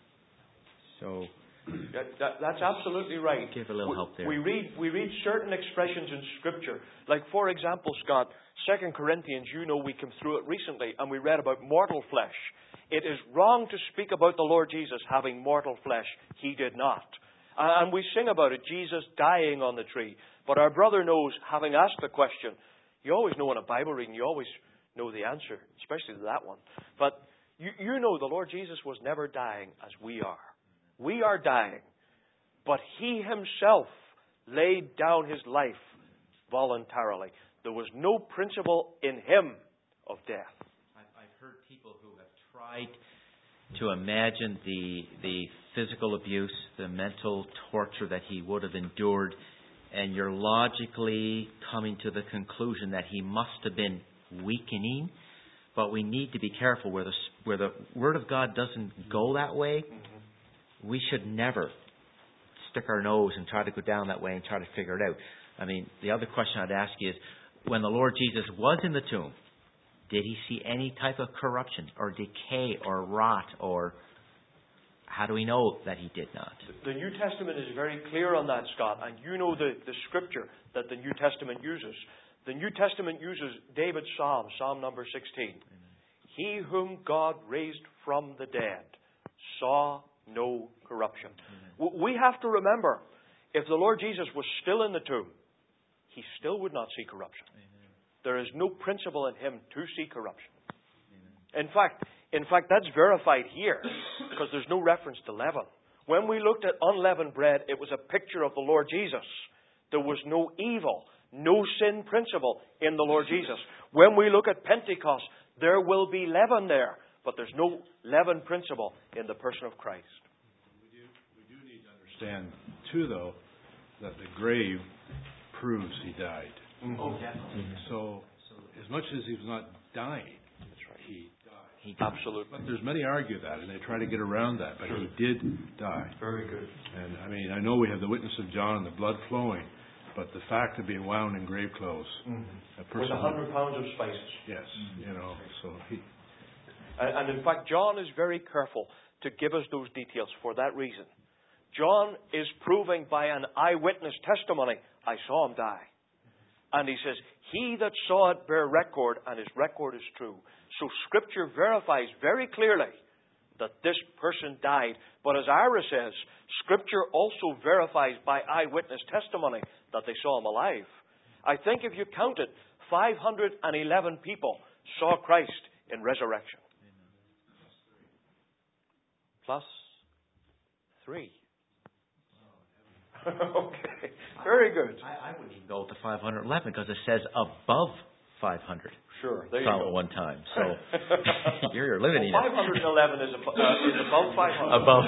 So, that, that, that's absolutely right. Give a little we, help there. We read, we read certain expressions in Scripture. Like, for example, Scott, Second Corinthians, you know we came through it recently, and we read about mortal flesh. It is wrong to speak about the Lord Jesus having mortal flesh. He did not. And we sing about it, Jesus dying on the tree. But our brother knows, having asked the question, you always know in a Bible reading, you always know the answer, especially to that one. But you, you know the Lord Jesus was never dying as we are. We are dying. But He Himself laid down His life voluntarily. There was no principle in Him of death. I've heard people who have tried to imagine the the physical abuse, the mental torture that He would have endured, and you're logically coming to the conclusion that He must have been weakening. But we need to be careful where the where the Word of God doesn't go that way. Mm-hmm. We should never stick our nose and try to go down that way and try to figure it out. I mean, the other question I'd ask you is, when the Lord Jesus was in the tomb, did He see any type of corruption or decay or rot, or how do we know that He did not? The New Testament is very clear on that, Scott, and you know the, the Scripture that the New Testament uses. The New Testament uses David's Psalm, Psalm number sixteen. Amen. He whom God raised from the dead saw no corruption. Amen. We have to remember, if the Lord Jesus was still in the tomb, He still would not see corruption. Amen. There is no principle in Him to see corruption. Amen. In fact, in fact, that's verified here because there's no reference to leaven. When we looked at unleavened bread, it was a picture of the Lord Jesus. There was no evil, no sin principle in the Lord Jesus. When we look at Pentecost, there will be leaven there, but there's no leaven principle in the person of Christ. We do, we do need to understand, too, though, that the grave proves He died. Mm-hmm. Oh, definitely. So, as much as He was not dying, that's right. He died. He Absolutely. But there's many argue that, and they try to get around that. But He did die. Very good. And, I mean, I know we have the witness of John and the blood flowing, but the fact of being wound in grave clothes. Mm-hmm. A person with a hundred pounds of spices. Yes, mm-hmm. you know, so He... And, and in fact, John is very careful to give us those details for that reason. John is proving by an eyewitness testimony, I saw Him die. And he says, he that saw it bear record, and his record is true. So Scripture verifies very clearly that this person died. But as Ira says, Scripture also verifies by eyewitness testimony that they saw Him alive. I think if you count it, five hundred eleven people saw Christ in resurrection. Plus three. Okay, very good. I, I wouldn't even go with the five hundred eleven because it says above five hundred. Sure, there you Found go. At one time, so you're limiting well, five hundred eleven is, ab- uh, is above five hundred. Above.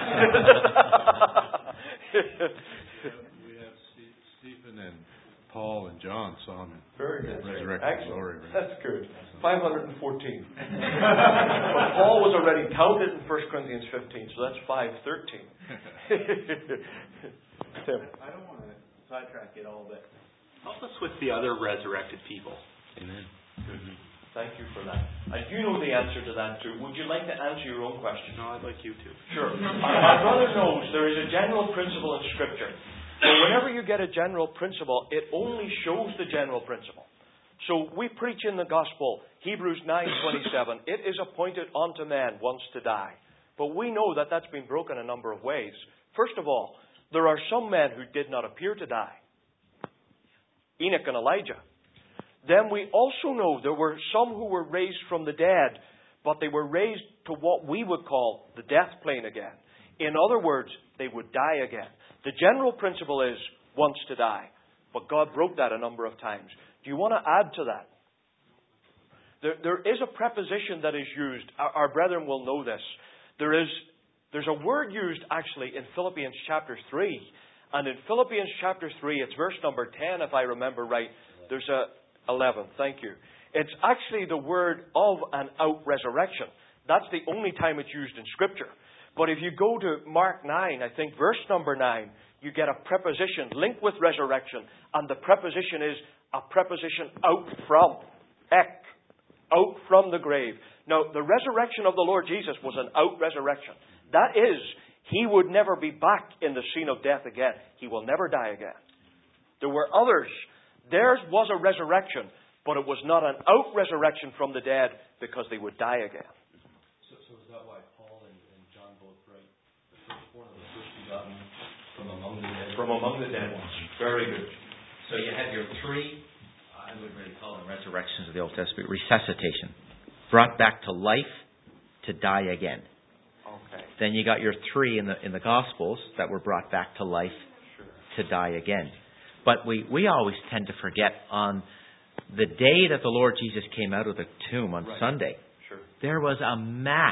We have Stephen and Paul and John saw Him very good. resurrected glory. Right? That's good. five hundred fourteen. But Paul was already counted in First Corinthians fifteen, so that's five thirteen. Tim. I don't want to sidetrack it all, but help us with the other resurrected people. Amen. Mm-hmm. Thank you for that. And you know the answer to that too. Would you like to answer your own question? No, I'd like you to. Sure. Our brother knows there is a general principle in Scripture. So whenever you get a general principle, it only shows the general principle. So we preach in the Gospel, Hebrews nine twenty-seven, it is appointed unto man once to die. But we know that that's been broken a number of ways. First of all, there are some men who did not appear to die. Enoch and Elijah. then we also know there were some who were raised from the dead, but they were raised to what we would call the death plane again. In other words, they would die again. The general principle is once to die, but God broke that a number of times. Do you want to add to that? There, there is a preposition that is used. Our, our brethren will know this. There is, there's a word used actually in Philippians chapter three. And in Philippians chapter three, it's verse number ten, if I remember right. There's a eleven, thank you. It's actually the word of an out resurrection. That's the only time it's used in Scripture. But if you go to Mark nine, I think verse number nine, you get a preposition linked with resurrection. And the preposition is a preposition out from. Ek. Out from the grave. Now, the resurrection of the Lord Jesus was an out resurrection. That is, He would never be back in the scene of death again. He will never die again. There were others. Theirs was a resurrection, but it was not an out resurrection from the dead because they would die again. So, so is that why Paul and, and John both write the firstborn of the first begotten from among the dead? From among the dead ones. Very good. So you have your three, I would really call them resurrections of the Old Testament, resuscitation. Brought back to life to die again. Okay. Then you got your three in the in the Gospels that were brought back to life Sure. to die again. But we, we always tend to forget on the day that the Lord Jesus came out of the tomb on Right. Sunday, Sure. there was a mass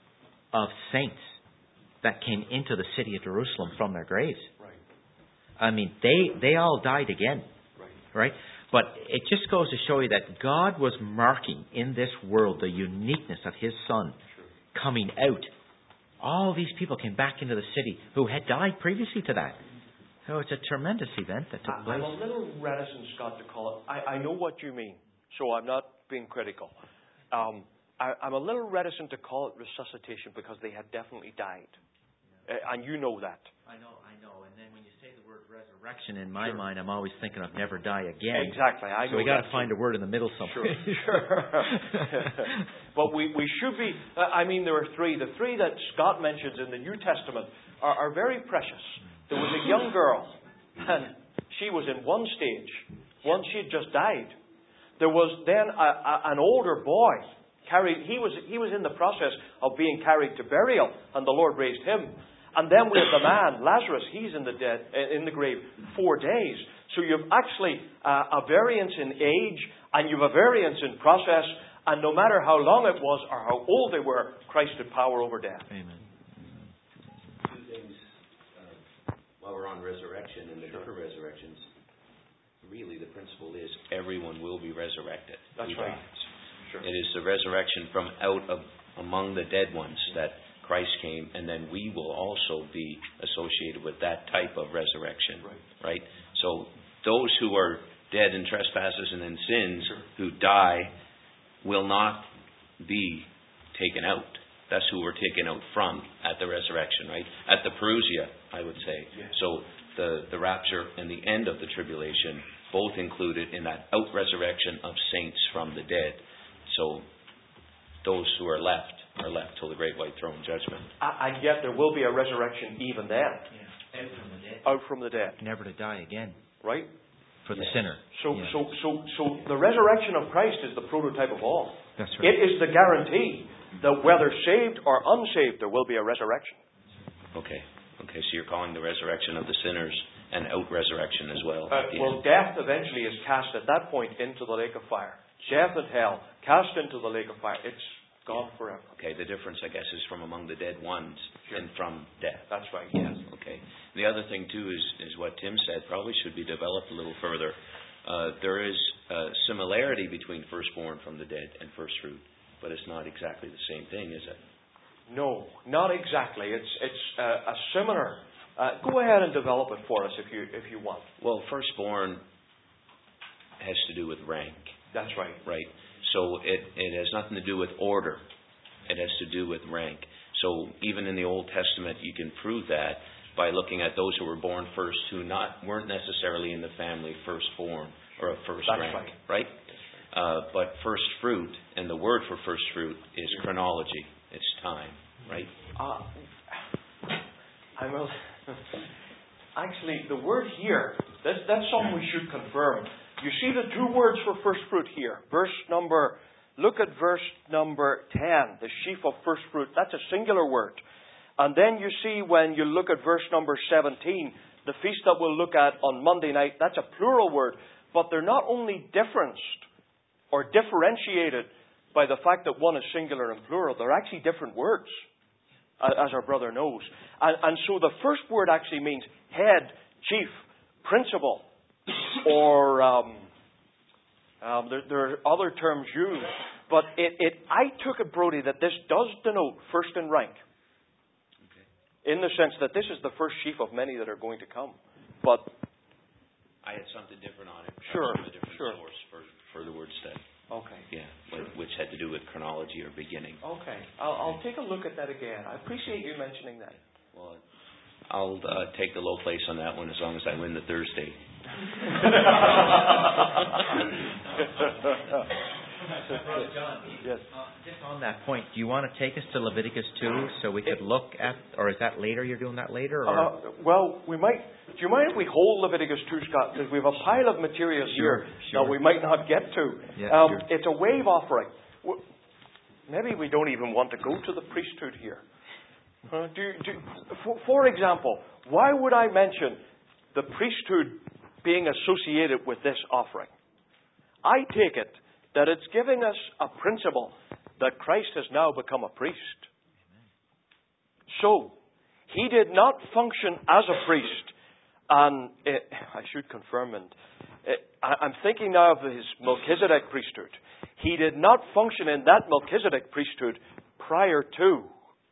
of saints that came into the city of Jerusalem from their graves. Right. I mean, they, they all died again. Right. Right? But it just goes to show you that God was marking in this world the uniqueness of His Son Sure. coming out. All these people came back into the city who had died previously to that. So it's a tremendous event that took I- place. I'm a little reticent, Scott, to call it. I, I know what you mean, so I'm not being critical. Um, I, I'm a little reticent to call it resuscitation because they had definitely died. Uh, and you know that. I know, I know. And then when you say the word resurrection, in my mind, I'm always thinking of never die again. Exactly. I so know we got to that find too. a word in the middle somewhere. Sure. Sure. But we, we should be, uh, I mean, there are three. The three that Scott mentions in the New Testament are, are very precious. There was a young girl, and she was in one stage. Once she had just died. There was then a, a, an older boy. Carried, he was he was in the process of being carried to burial, and the Lord raised him. And then we have the man, Lazarus. He's in the dead, in the grave four days. So you've actually uh, a variance in age, and you've a variance in process. And no matter how long it was or how old they were, Christ had power over death. Amen. Two things uh, while we're on resurrection and the different resurrections. Really, the principle is everyone will be resurrected. That's who right. dies. Sure. It is the resurrection from out of among the dead ones that Christ came, and then we will also be associated with that type of resurrection. Right. Right? So those who are dead in trespasses and in sins, Sure. who die, will not be taken out. That's who we're taken out from at the resurrection, right? At the parousia, I would say. Yes. So the, the rapture and the end of the tribulation, both included in that out resurrection of saints from the dead. So those who are left are left till the great white throne judgment. And yet there will be a resurrection even then. Yeah. Out from the dead. Out from the dead. Never to die again. Right? For the Yes. sinner. So, Yeah. so, so, so the resurrection of Christ is the prototype of all. That's right. It is the guarantee that whether saved or unsaved, there will be a resurrection. Okay. Okay, so you're calling the resurrection of the sinners an out resurrection as well. Uh, at the well, end. death eventually is cast at that point into the lake of fire. Death and hell cast into the lake of fire. It's gone forever. Okay, the difference, I guess, is from among the dead ones Sure. and from death. That's right. Yes. Okay. The other thing too is is what Tim said. Probably should be developed a little further. Uh, there is a similarity between firstborn from the dead and first fruit, but it's not exactly the same thing, is it? No, not exactly. It's it's uh, a similar. Uh, go ahead and develop it for us if you if you want. Well, firstborn has to do with rank, That's right. right? So it it has nothing to do with order. It has to do with rank. So even in the Old Testament, you can prove that by looking at those who were born first, who not weren't necessarily in the family firstborn or a first That's rank, right. right? Uh, but first fruit, and the word for first fruit is chronology. It's time, right? Uh, I'm a, actually, the word here, that's, that's something we should confirm. You see the two words for first fruit here. Verse number, look at verse number ten, the sheaf of first fruit. That's a singular word. And then you see when you look at verse number seventeen, the feast that we'll look at on Monday night, that's a plural word. But they're not only differenced or differentiated by the fact that one is singular and plural. They're actually different words, as our brother knows. And, and so the first word actually means head, chief, principal, or um, um, there, there are other terms used. But it, it, I took it, Brody, that this does denote first in rank. Okay. In the sense that this is the first sheaf of many that are going to come. But I had something different on it. Sure, From a different sure. source for, for the word study. Okay. Yeah, which had to do with chronology or beginning. Okay. I'll, I'll take a look at that again. I appreciate you mentioning that. Well, I'll uh, take the low place on that one as long as I win the Thursday. Brother John, yes. Uh, just on that point, do you want to take us to Leviticus two so we could look at, or is that later? You're doing that later? Or? Uh, well, we might. Do you mind if we hold Leviticus two, Scott? Because we have a pile of materials sure, here sure. that we might not get to. Yeah, um, sure. It's a wave offering. Maybe we don't even want to go to the priesthood here. Uh, do, do, for, for example, why would I mention the priesthood being associated with this offering? I take it that it's giving us a principle that Christ has now become a priest. So, he did not function as a priest. And it, I should confirm, and it, I, I'm thinking now of his Melchizedek priesthood. He did not function in that Melchizedek priesthood prior to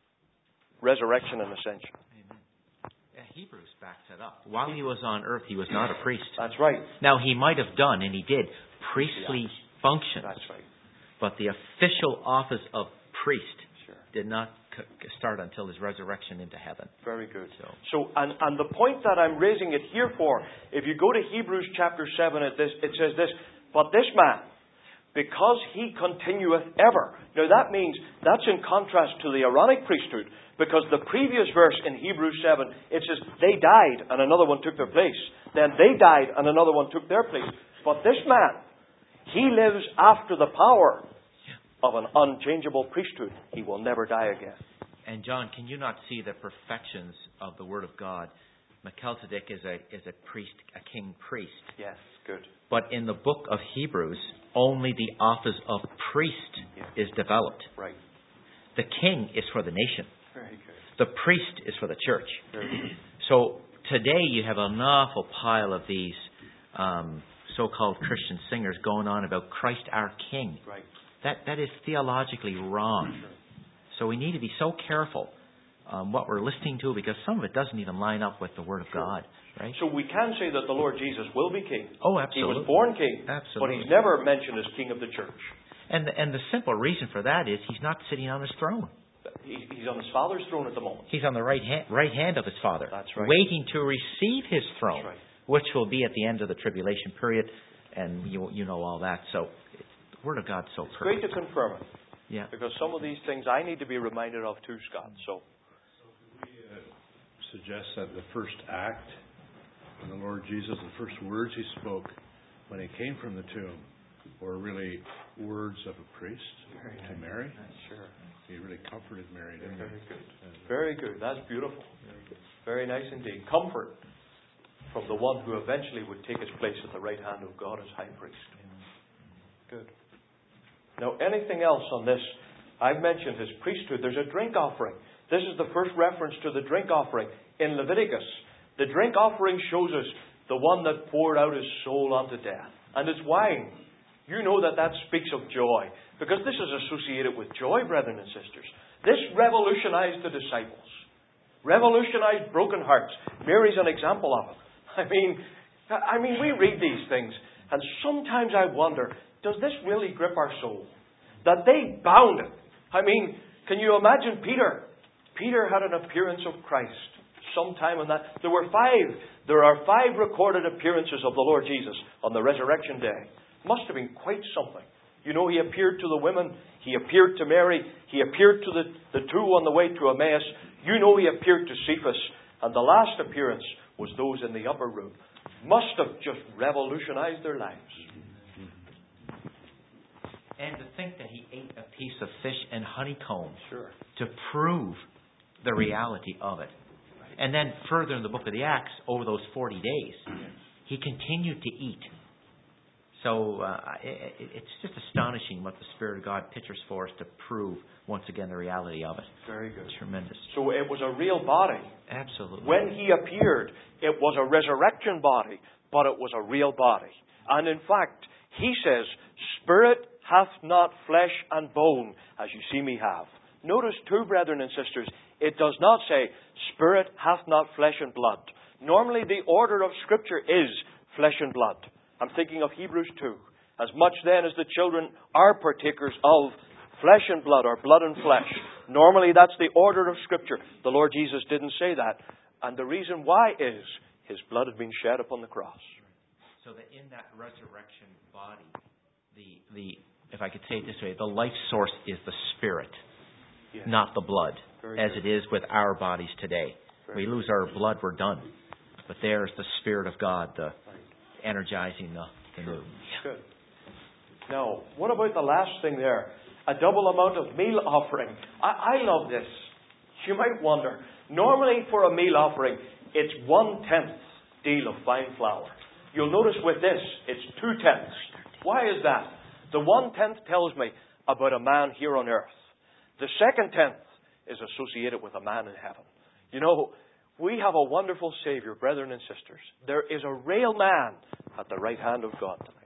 resurrection and ascension. Amen. Yeah, Hebrews backs it up. While he was on earth, he was not a priest. That's right. Now, he might have done, and he did, priestly Yes. functions. That's right. But the official office of priest Sure. did not c- start until his resurrection into heaven. Very good. So, So, and, and the point that I'm raising it here for, if you go to Hebrews chapter seven, it, this, it says this, but this man, because he continueth ever. Now that means, that's in contrast to the Aaronic priesthood, because the previous verse in Hebrews seven, it says, they died and another one took their place. Then they died and another one took their place. But this man, he lives after the power of an unchangeable priesthood. He will never die again. and John, can you not see the perfections of the Word of God? Melchizedek is a is a priest, a king priest. Yes, good. But in the book of Hebrews, only the office of priest Yeah. is developed. Right. The king is for the nation. Very good. The priest is for the church. Very good. So today you have an awful pile of these um, so-called Christian singers going on about Christ our King. Right. That that is theologically wrong. So we need to be so careful um, what we're listening to, because some of it doesn't even line up with the Word of God. Right? So we can say that the Lord Jesus will be king. Oh, He absolutely. was born king, Absolutely. but he's never mentioned as king of the church. And the, and the simple reason for that is he's not sitting on his throne. He, he's on his Father's throne at the moment. He's on the right hand, right hand of his Father, That's right. waiting to receive his throne, That's right. which will be at the end of the tribulation period, and you you know all that. So the Word of God's so It's great perfect. to confirm it, Yeah. because some of these things I need to be reminded of too, Scott. So, We uh, suggest that the first act, when the Lord Jesus, the first words he spoke when he came from the tomb, were really words of a priest Very to nice. Mary. sure. He really comforted Mary, didn't Very he? good. Very good. That's beautiful. Very nice indeed. Comfort from the one who eventually would take his place at the right hand of God as high priest. Good. Now, anything else on this? I've mentioned his priesthood. There's a drink offering. This is the first reference to the drink offering in Leviticus. The drink offering shows us the one that poured out his soul unto death. And it's wine. You know that that speaks of joy, because this is associated with joy, brethren and sisters. This revolutionized the disciples. Revolutionized broken hearts. Mary's an example of it. I mean, I mean, we read these things, and sometimes I wonder, does this really grip our soul? That they bound it. I mean, can you imagine Peter? Peter had an appearance of Christ sometime in that. There were five. There are five recorded appearances of the Lord Jesus on the resurrection day. Must have been quite something. You know, he appeared to the women. He appeared to Mary. He appeared to the, the two on the way to Emmaus. You know, he appeared to Cephas. And the last appearance was those in the upper room. must have just revolutionized their lives. And to think that he ate a piece of fish and honeycomb Sure. to prove the reality of it. And then further in the book of the Acts, over those forty days, he continued to eat. So uh, it, it's just astonishing what the Spirit of God pictures for us to prove, once again, the reality of it. Very good. Tremendous. So it was a real body. Absolutely. When he appeared, it was a resurrection body, but it was a real body. And in fact, he says, Spirit hath not flesh and bone, as you see me have. Notice too, brethren and sisters, it does not say, Spirit hath not flesh and blood. Normally the order of Scripture is flesh and blood. I'm thinking of Hebrews two. As much then as the children are partakers of flesh and blood, or blood and flesh. Normally that's the order of Scripture. The Lord Jesus didn't say that. And the reason why is His blood had been shed upon the cross. So that in that resurrection body, the, the if I could say it this way, the life source is the Spirit, yes. not the blood, Very as good. It is with our bodies today. Very we lose our blood, we're done. But there's the Spirit of God, the energizing the, the sure. new. Good. Now, what about the last thing there? A double amount of meal offering. I, I love this. You might wonder. Normally for a meal offering, it's one-tenth deal of fine flour. You'll notice with this, it's two-tenths. Why is that? The one-tenth tells me about a man here on earth. The second tenth is associated with a man in heaven. You know, we have a wonderful Savior, brethren and sisters. There is a real man at the right hand of God tonight.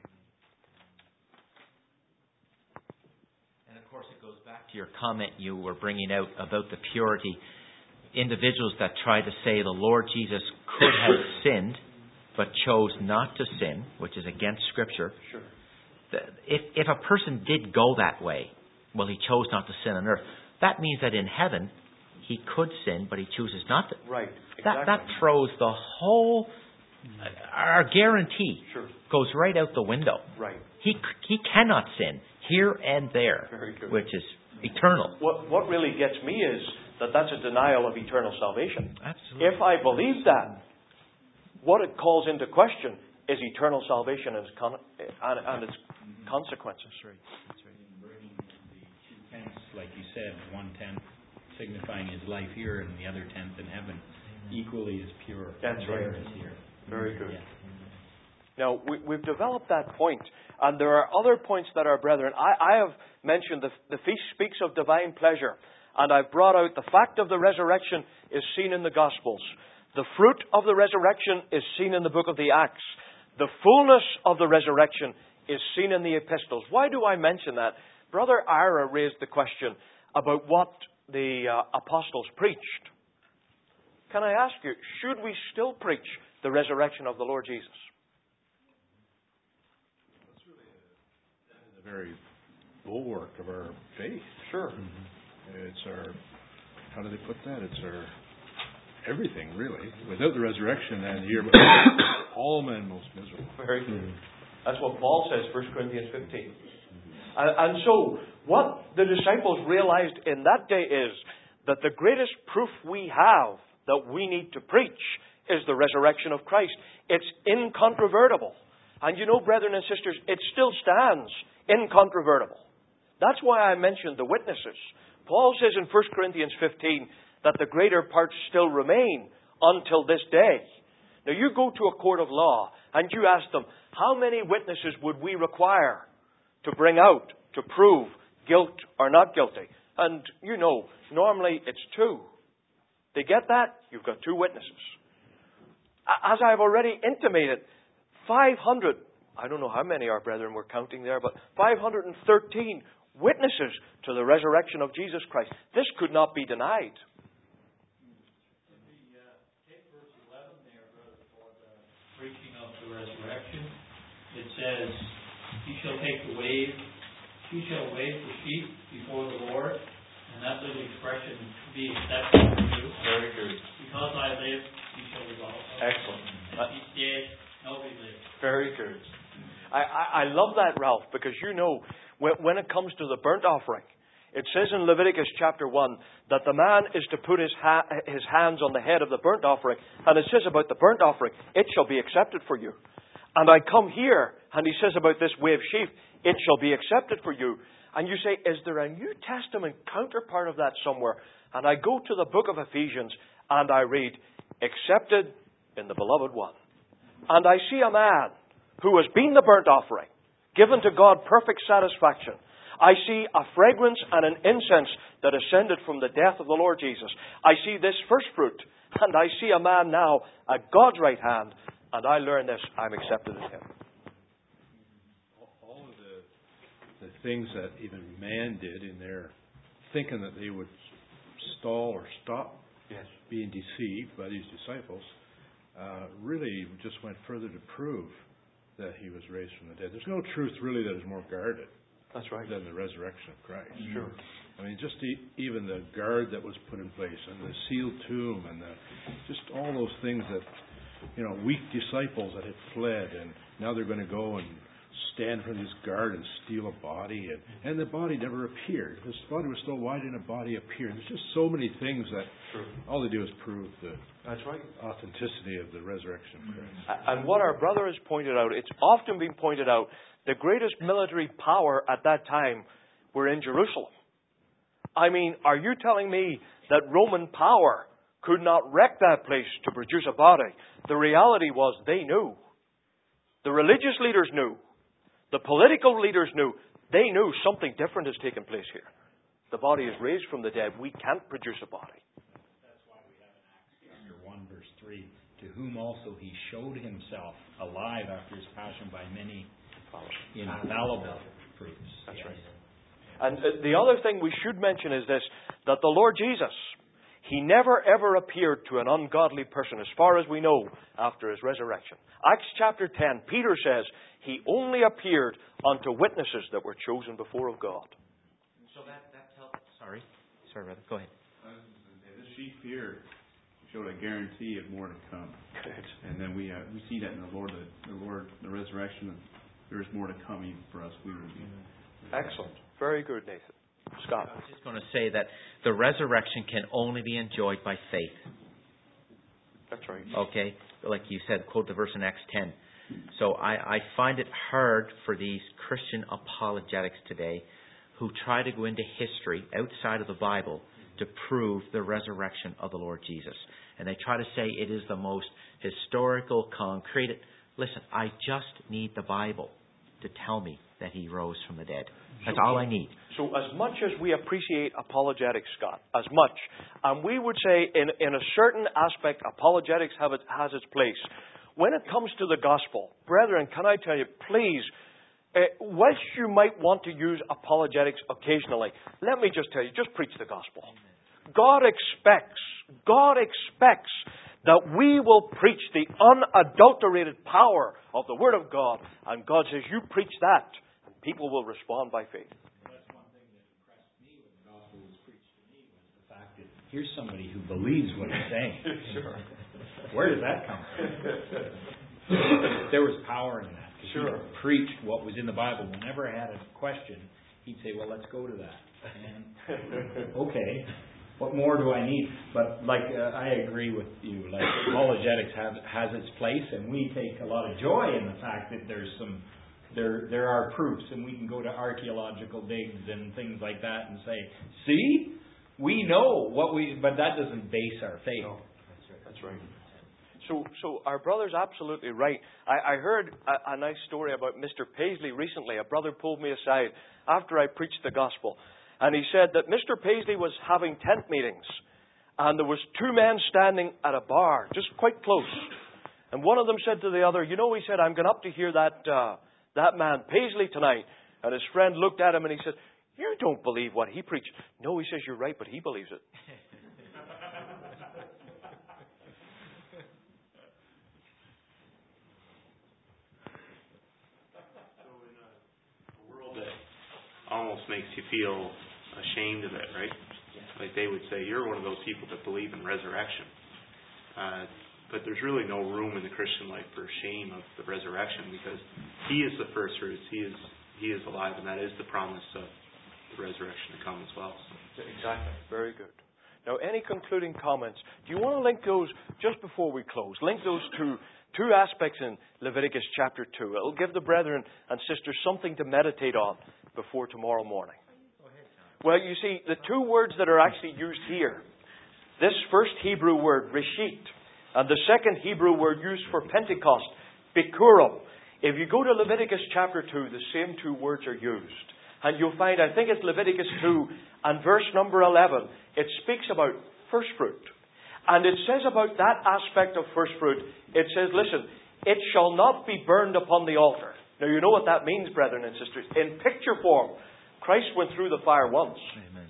And of course, it goes back to your comment you were bringing out about the purity. Individuals that try to say the Lord Jesus could have sinned, but chose not to sin, which is against Scripture. Sure. If, if a person did go that way, well, he chose not to sin on earth, that means that in heaven, he could sin, but he chooses not to. Right. Exactly. That, that throws the whole, our guarantee sure. goes right out the window. Right. He he cannot sin here and there, Very good. which is eternal. What, what really gets me is that that's a denial of eternal salvation. Absolutely. If I believe that, what it calls into question is eternal salvation and its, con- and, and its consequences. That's right. That's right. Bringing the two tenths, like you said, one tenth signifying his life here and the other tenth in heaven, equally as pure. That's there right. as here. Very good. Yeah. Now, we, we've developed that point, and there are other points that are, brethren, I, I have mentioned the, the feast speaks of divine pleasure, and I've brought out the fact of the resurrection is seen in the Gospels. The fruit of the resurrection is seen in the book of the Acts. The fullness of the resurrection is seen in the epistles. Why do I mention that? Brother Ira raised the question about what the uh, apostles preached. Can I ask you, should we still preach the resurrection of the Lord Jesus? That's really a, that is a very bulwark of our faith. Sure. Mm-hmm. It's our, how do they put that? It's our everything, really. Without the resurrection, and here, all men most miserable. Very good. Mm-hmm. That's what Paul says, First Corinthians fifteen. Mm-hmm. And, and so, what the disciples realized in that day is that the greatest proof we have that we need to preach is the resurrection of Christ. It's incontrovertible. And you know, brethren and sisters, it still stands incontrovertible. That's why I mentioned the witnesses. Paul says in First Corinthians fifteen that the greater parts still remain until this day. Now you go to a court of law and you ask them, how many witnesses would we require to bring out, to prove guilt or not guilty? And you know, normally it's two. They get that? You've got two witnesses. As I've already intimated, five hundred, I don't know how many our brethren were counting there, but five hundred thirteen witnesses to the resurrection of Jesus Christ. This could not be denied. Preaching of the resurrection, it says, "You shall take the wave, you shall wave the sheep before the Lord," and that little expression, "to be accepted of you." Very good. Because I live, you shall live also. Excellent. And if he's dead, nobody lives. Very good. I, I, I love that, Ralph, because you know, when, when it comes to the burnt offering, It says in Leviticus chapter one that the man is to put his, ha- his hands on the head of the burnt offering. And it says about the burnt offering, it shall be accepted for you. And I come here, and he says about this wave sheaf, it shall be accepted for you. And you say, is there a New Testament counterpart of that somewhere? And I go to the book of Ephesians, and I read, accepted in the beloved one. And I see a man who has been the burnt offering, given to God perfect satisfaction. I see a fragrance and an incense that ascended from the death of the Lord Jesus. I see this first fruit, and I see a man now at God's right hand, and I learn this, I'm accepted in Him. All of the, the things that even man did in their thinking that they would stall or stop yes. being deceived by these disciples, uh, really just went further to prove that He was raised from the dead. There's no truth really that is more guarded. That's right. Than the resurrection of Christ. Sure. I mean, just the, even the guard that was put in place, and the sealed tomb, and the, just all those things that, you know, weak disciples that had fled, and now they're going to go and stand for this guard and steal a body, and, and the body never appeared. This body was still why didn't a body appear? There's just so many things that True. all they do is prove the That's right. authenticity of the resurrection of Christ. And what our brother has pointed out, it's often been pointed out, the greatest military power at that time were in Jerusalem. I mean, are you telling me that Roman power could not wreck that place to produce a body? The reality was they knew. The religious leaders knew. The political leaders knew. They knew something different has taken place here. The body is raised from the dead. We can't produce a body. That's why we have in Acts chapter one, verse three, to whom also He showed Himself alive after His passion by many infallible proofs. That's right. And the other thing we should mention is this, that the Lord Jesus, He never ever appeared to an ungodly person, as far as we know, after His resurrection. Acts chapter ten, Peter says, He only appeared unto witnesses that were chosen before of God. So that, that tells... Sorry. Sorry, brother. Go ahead. The sheep here showed a guarantee of more to come. Good. And then we uh, we see that in the Lord, the, the Lord, the resurrection. There is more to come even for us. We will be. Excellent. Very good, Nathan. Scott. I was just going to say that the resurrection can only be enjoyed by faith. That's right. Okay? Like you said, quote the verse in Acts ten. So I, I find it hard for these Christian apologetics today who try to go into history outside of the Bible to prove the resurrection of the Lord Jesus. And they try to say it is the most historical, concrete. Listen, I just need the Bible to tell me that He rose from the dead. That's so, all I need. So as much as we appreciate apologetics, Scott, as much, and we would say in, in a certain aspect, apologetics have it, has its place. When it comes to the gospel, brethren, can I tell you, please, uh, whilst you might want to use apologetics occasionally, let me just tell you, just preach the gospel. God expects, God expects that we will preach the unadulterated power of the Word of God. And God says, you preach that, and people will respond by faith. That's one thing that impressed me when the gospel was preached to me was the fact that here's somebody who believes what he's saying. Sure. Where does that come from? There was power in that. Sure. He preached what was in the Bible. Whenever I had a question, he'd say, well, let's go to that. And, okay. What more do I need? But like uh, I agree with you. Like apologetics have, has its place, and we take a lot of joy in the fact that there's some there there are proofs, and we can go to archaeological digs and things like that and say, see, we know what we. But that doesn't base our faith. No, that's right. That's right. So, so our brother's absolutely right. I, I heard a, a nice story about Mister Paisley recently. A brother pulled me aside after I preached the gospel. And he said that Mister Paisley was having tent meetings. And there was two men standing at a bar, just quite close. And one of them said to the other, you know, he said, I'm going up to hear that uh, that man Paisley tonight. And his friend looked at him and he said, you don't believe what he preached. No, he says, you're right, but he believes it. Almost makes you feel ashamed of it, right? Like they would say, you're one of those people that believe in resurrection. Uh, but there's really no room in the Christian life for shame of the resurrection because He is the first fruits. He is He is alive, and that is the promise of the resurrection to come as well. So. Exactly. Very good. Now, any concluding comments? Do you want to link those, just before we close, link those to two aspects in Leviticus chapter two? It'll give the brethren and sisters something to meditate on before tomorrow morning. Well, you see, the two words that are actually used here, this first Hebrew word, reshit, and the second Hebrew word used for Pentecost, bikurim. If you go to Leviticus chapter two, the same two words are used. And you'll find, I think it's Leviticus two and verse number eleven, it speaks about first fruit. And it says about that aspect of first fruit, it says, listen, it shall not be burned upon the altar. Now you know what that means, brethren and sisters. In picture form, Christ went through the fire once. Amen.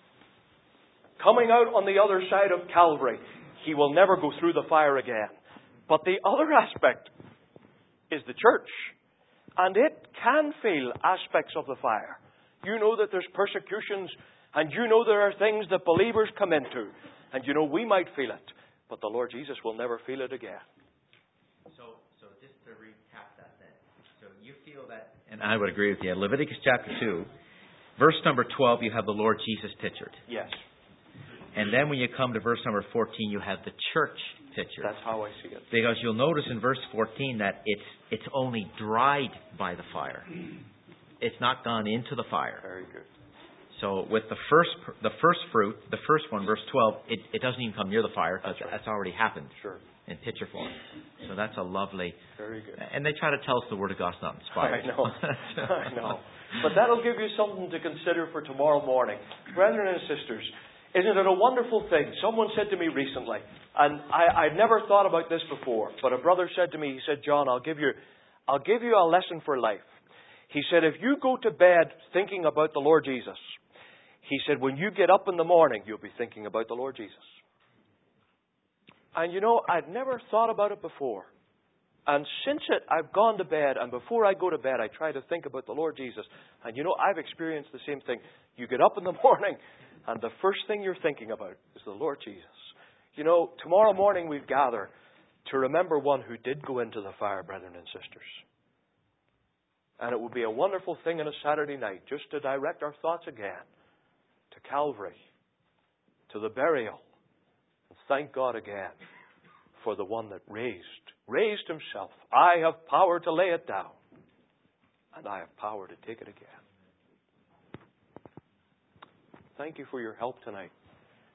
Coming out on the other side of Calvary, He will never go through the fire again. But the other aspect is the church. And it can feel aspects of the fire. You know that there's persecutions, and you know there are things that believers come into. And you know we might feel it, but the Lord Jesus will never feel it again. So, so just to recap that then. So you feel that, and I would agree with you, Leviticus chapter two, verse number twelve, you have the Lord Jesus pictured. Yes. And then when you come to verse number fourteen, you have the church pictured. That's how I see it. Because you'll notice in verse fourteen that it's it's only dried by the fire. It's not gone into the fire. Very good. So with the first the first fruit, the first one, verse twelve, it, it doesn't even come near the fire because that's, right. that's already happened. Sure. In picture form. So that's a lovely... Very good. And they try to tell us the Word of God's not inspired. I know. I know. But that'll give you something to consider for tomorrow morning. Brethren and sisters, isn't it a wonderful thing? Someone said to me recently, and I, I'd never thought about this before, but a brother said to me, he said, John, I'll give you, I'll give you a lesson for life. He said, if you go to bed thinking about the Lord Jesus, he said, when you get up in the morning, you'll be thinking about the Lord Jesus. And you know, I'd never thought about it before. And since it, I've gone to bed, and before I go to bed, I try to think about the Lord Jesus. And you know, I've experienced the same thing. You get up in the morning, and the first thing you're thinking about is the Lord Jesus. You know, tomorrow morning we've gathered to remember one who did go into the fire, brethren and sisters. And it would be a wonderful thing on a Saturday night just to direct our thoughts again to Calvary, to the burial, and thank God again for the one that raised, raised Himself. I have power to lay it down, and I have power to take it again. Thank you for your help tonight.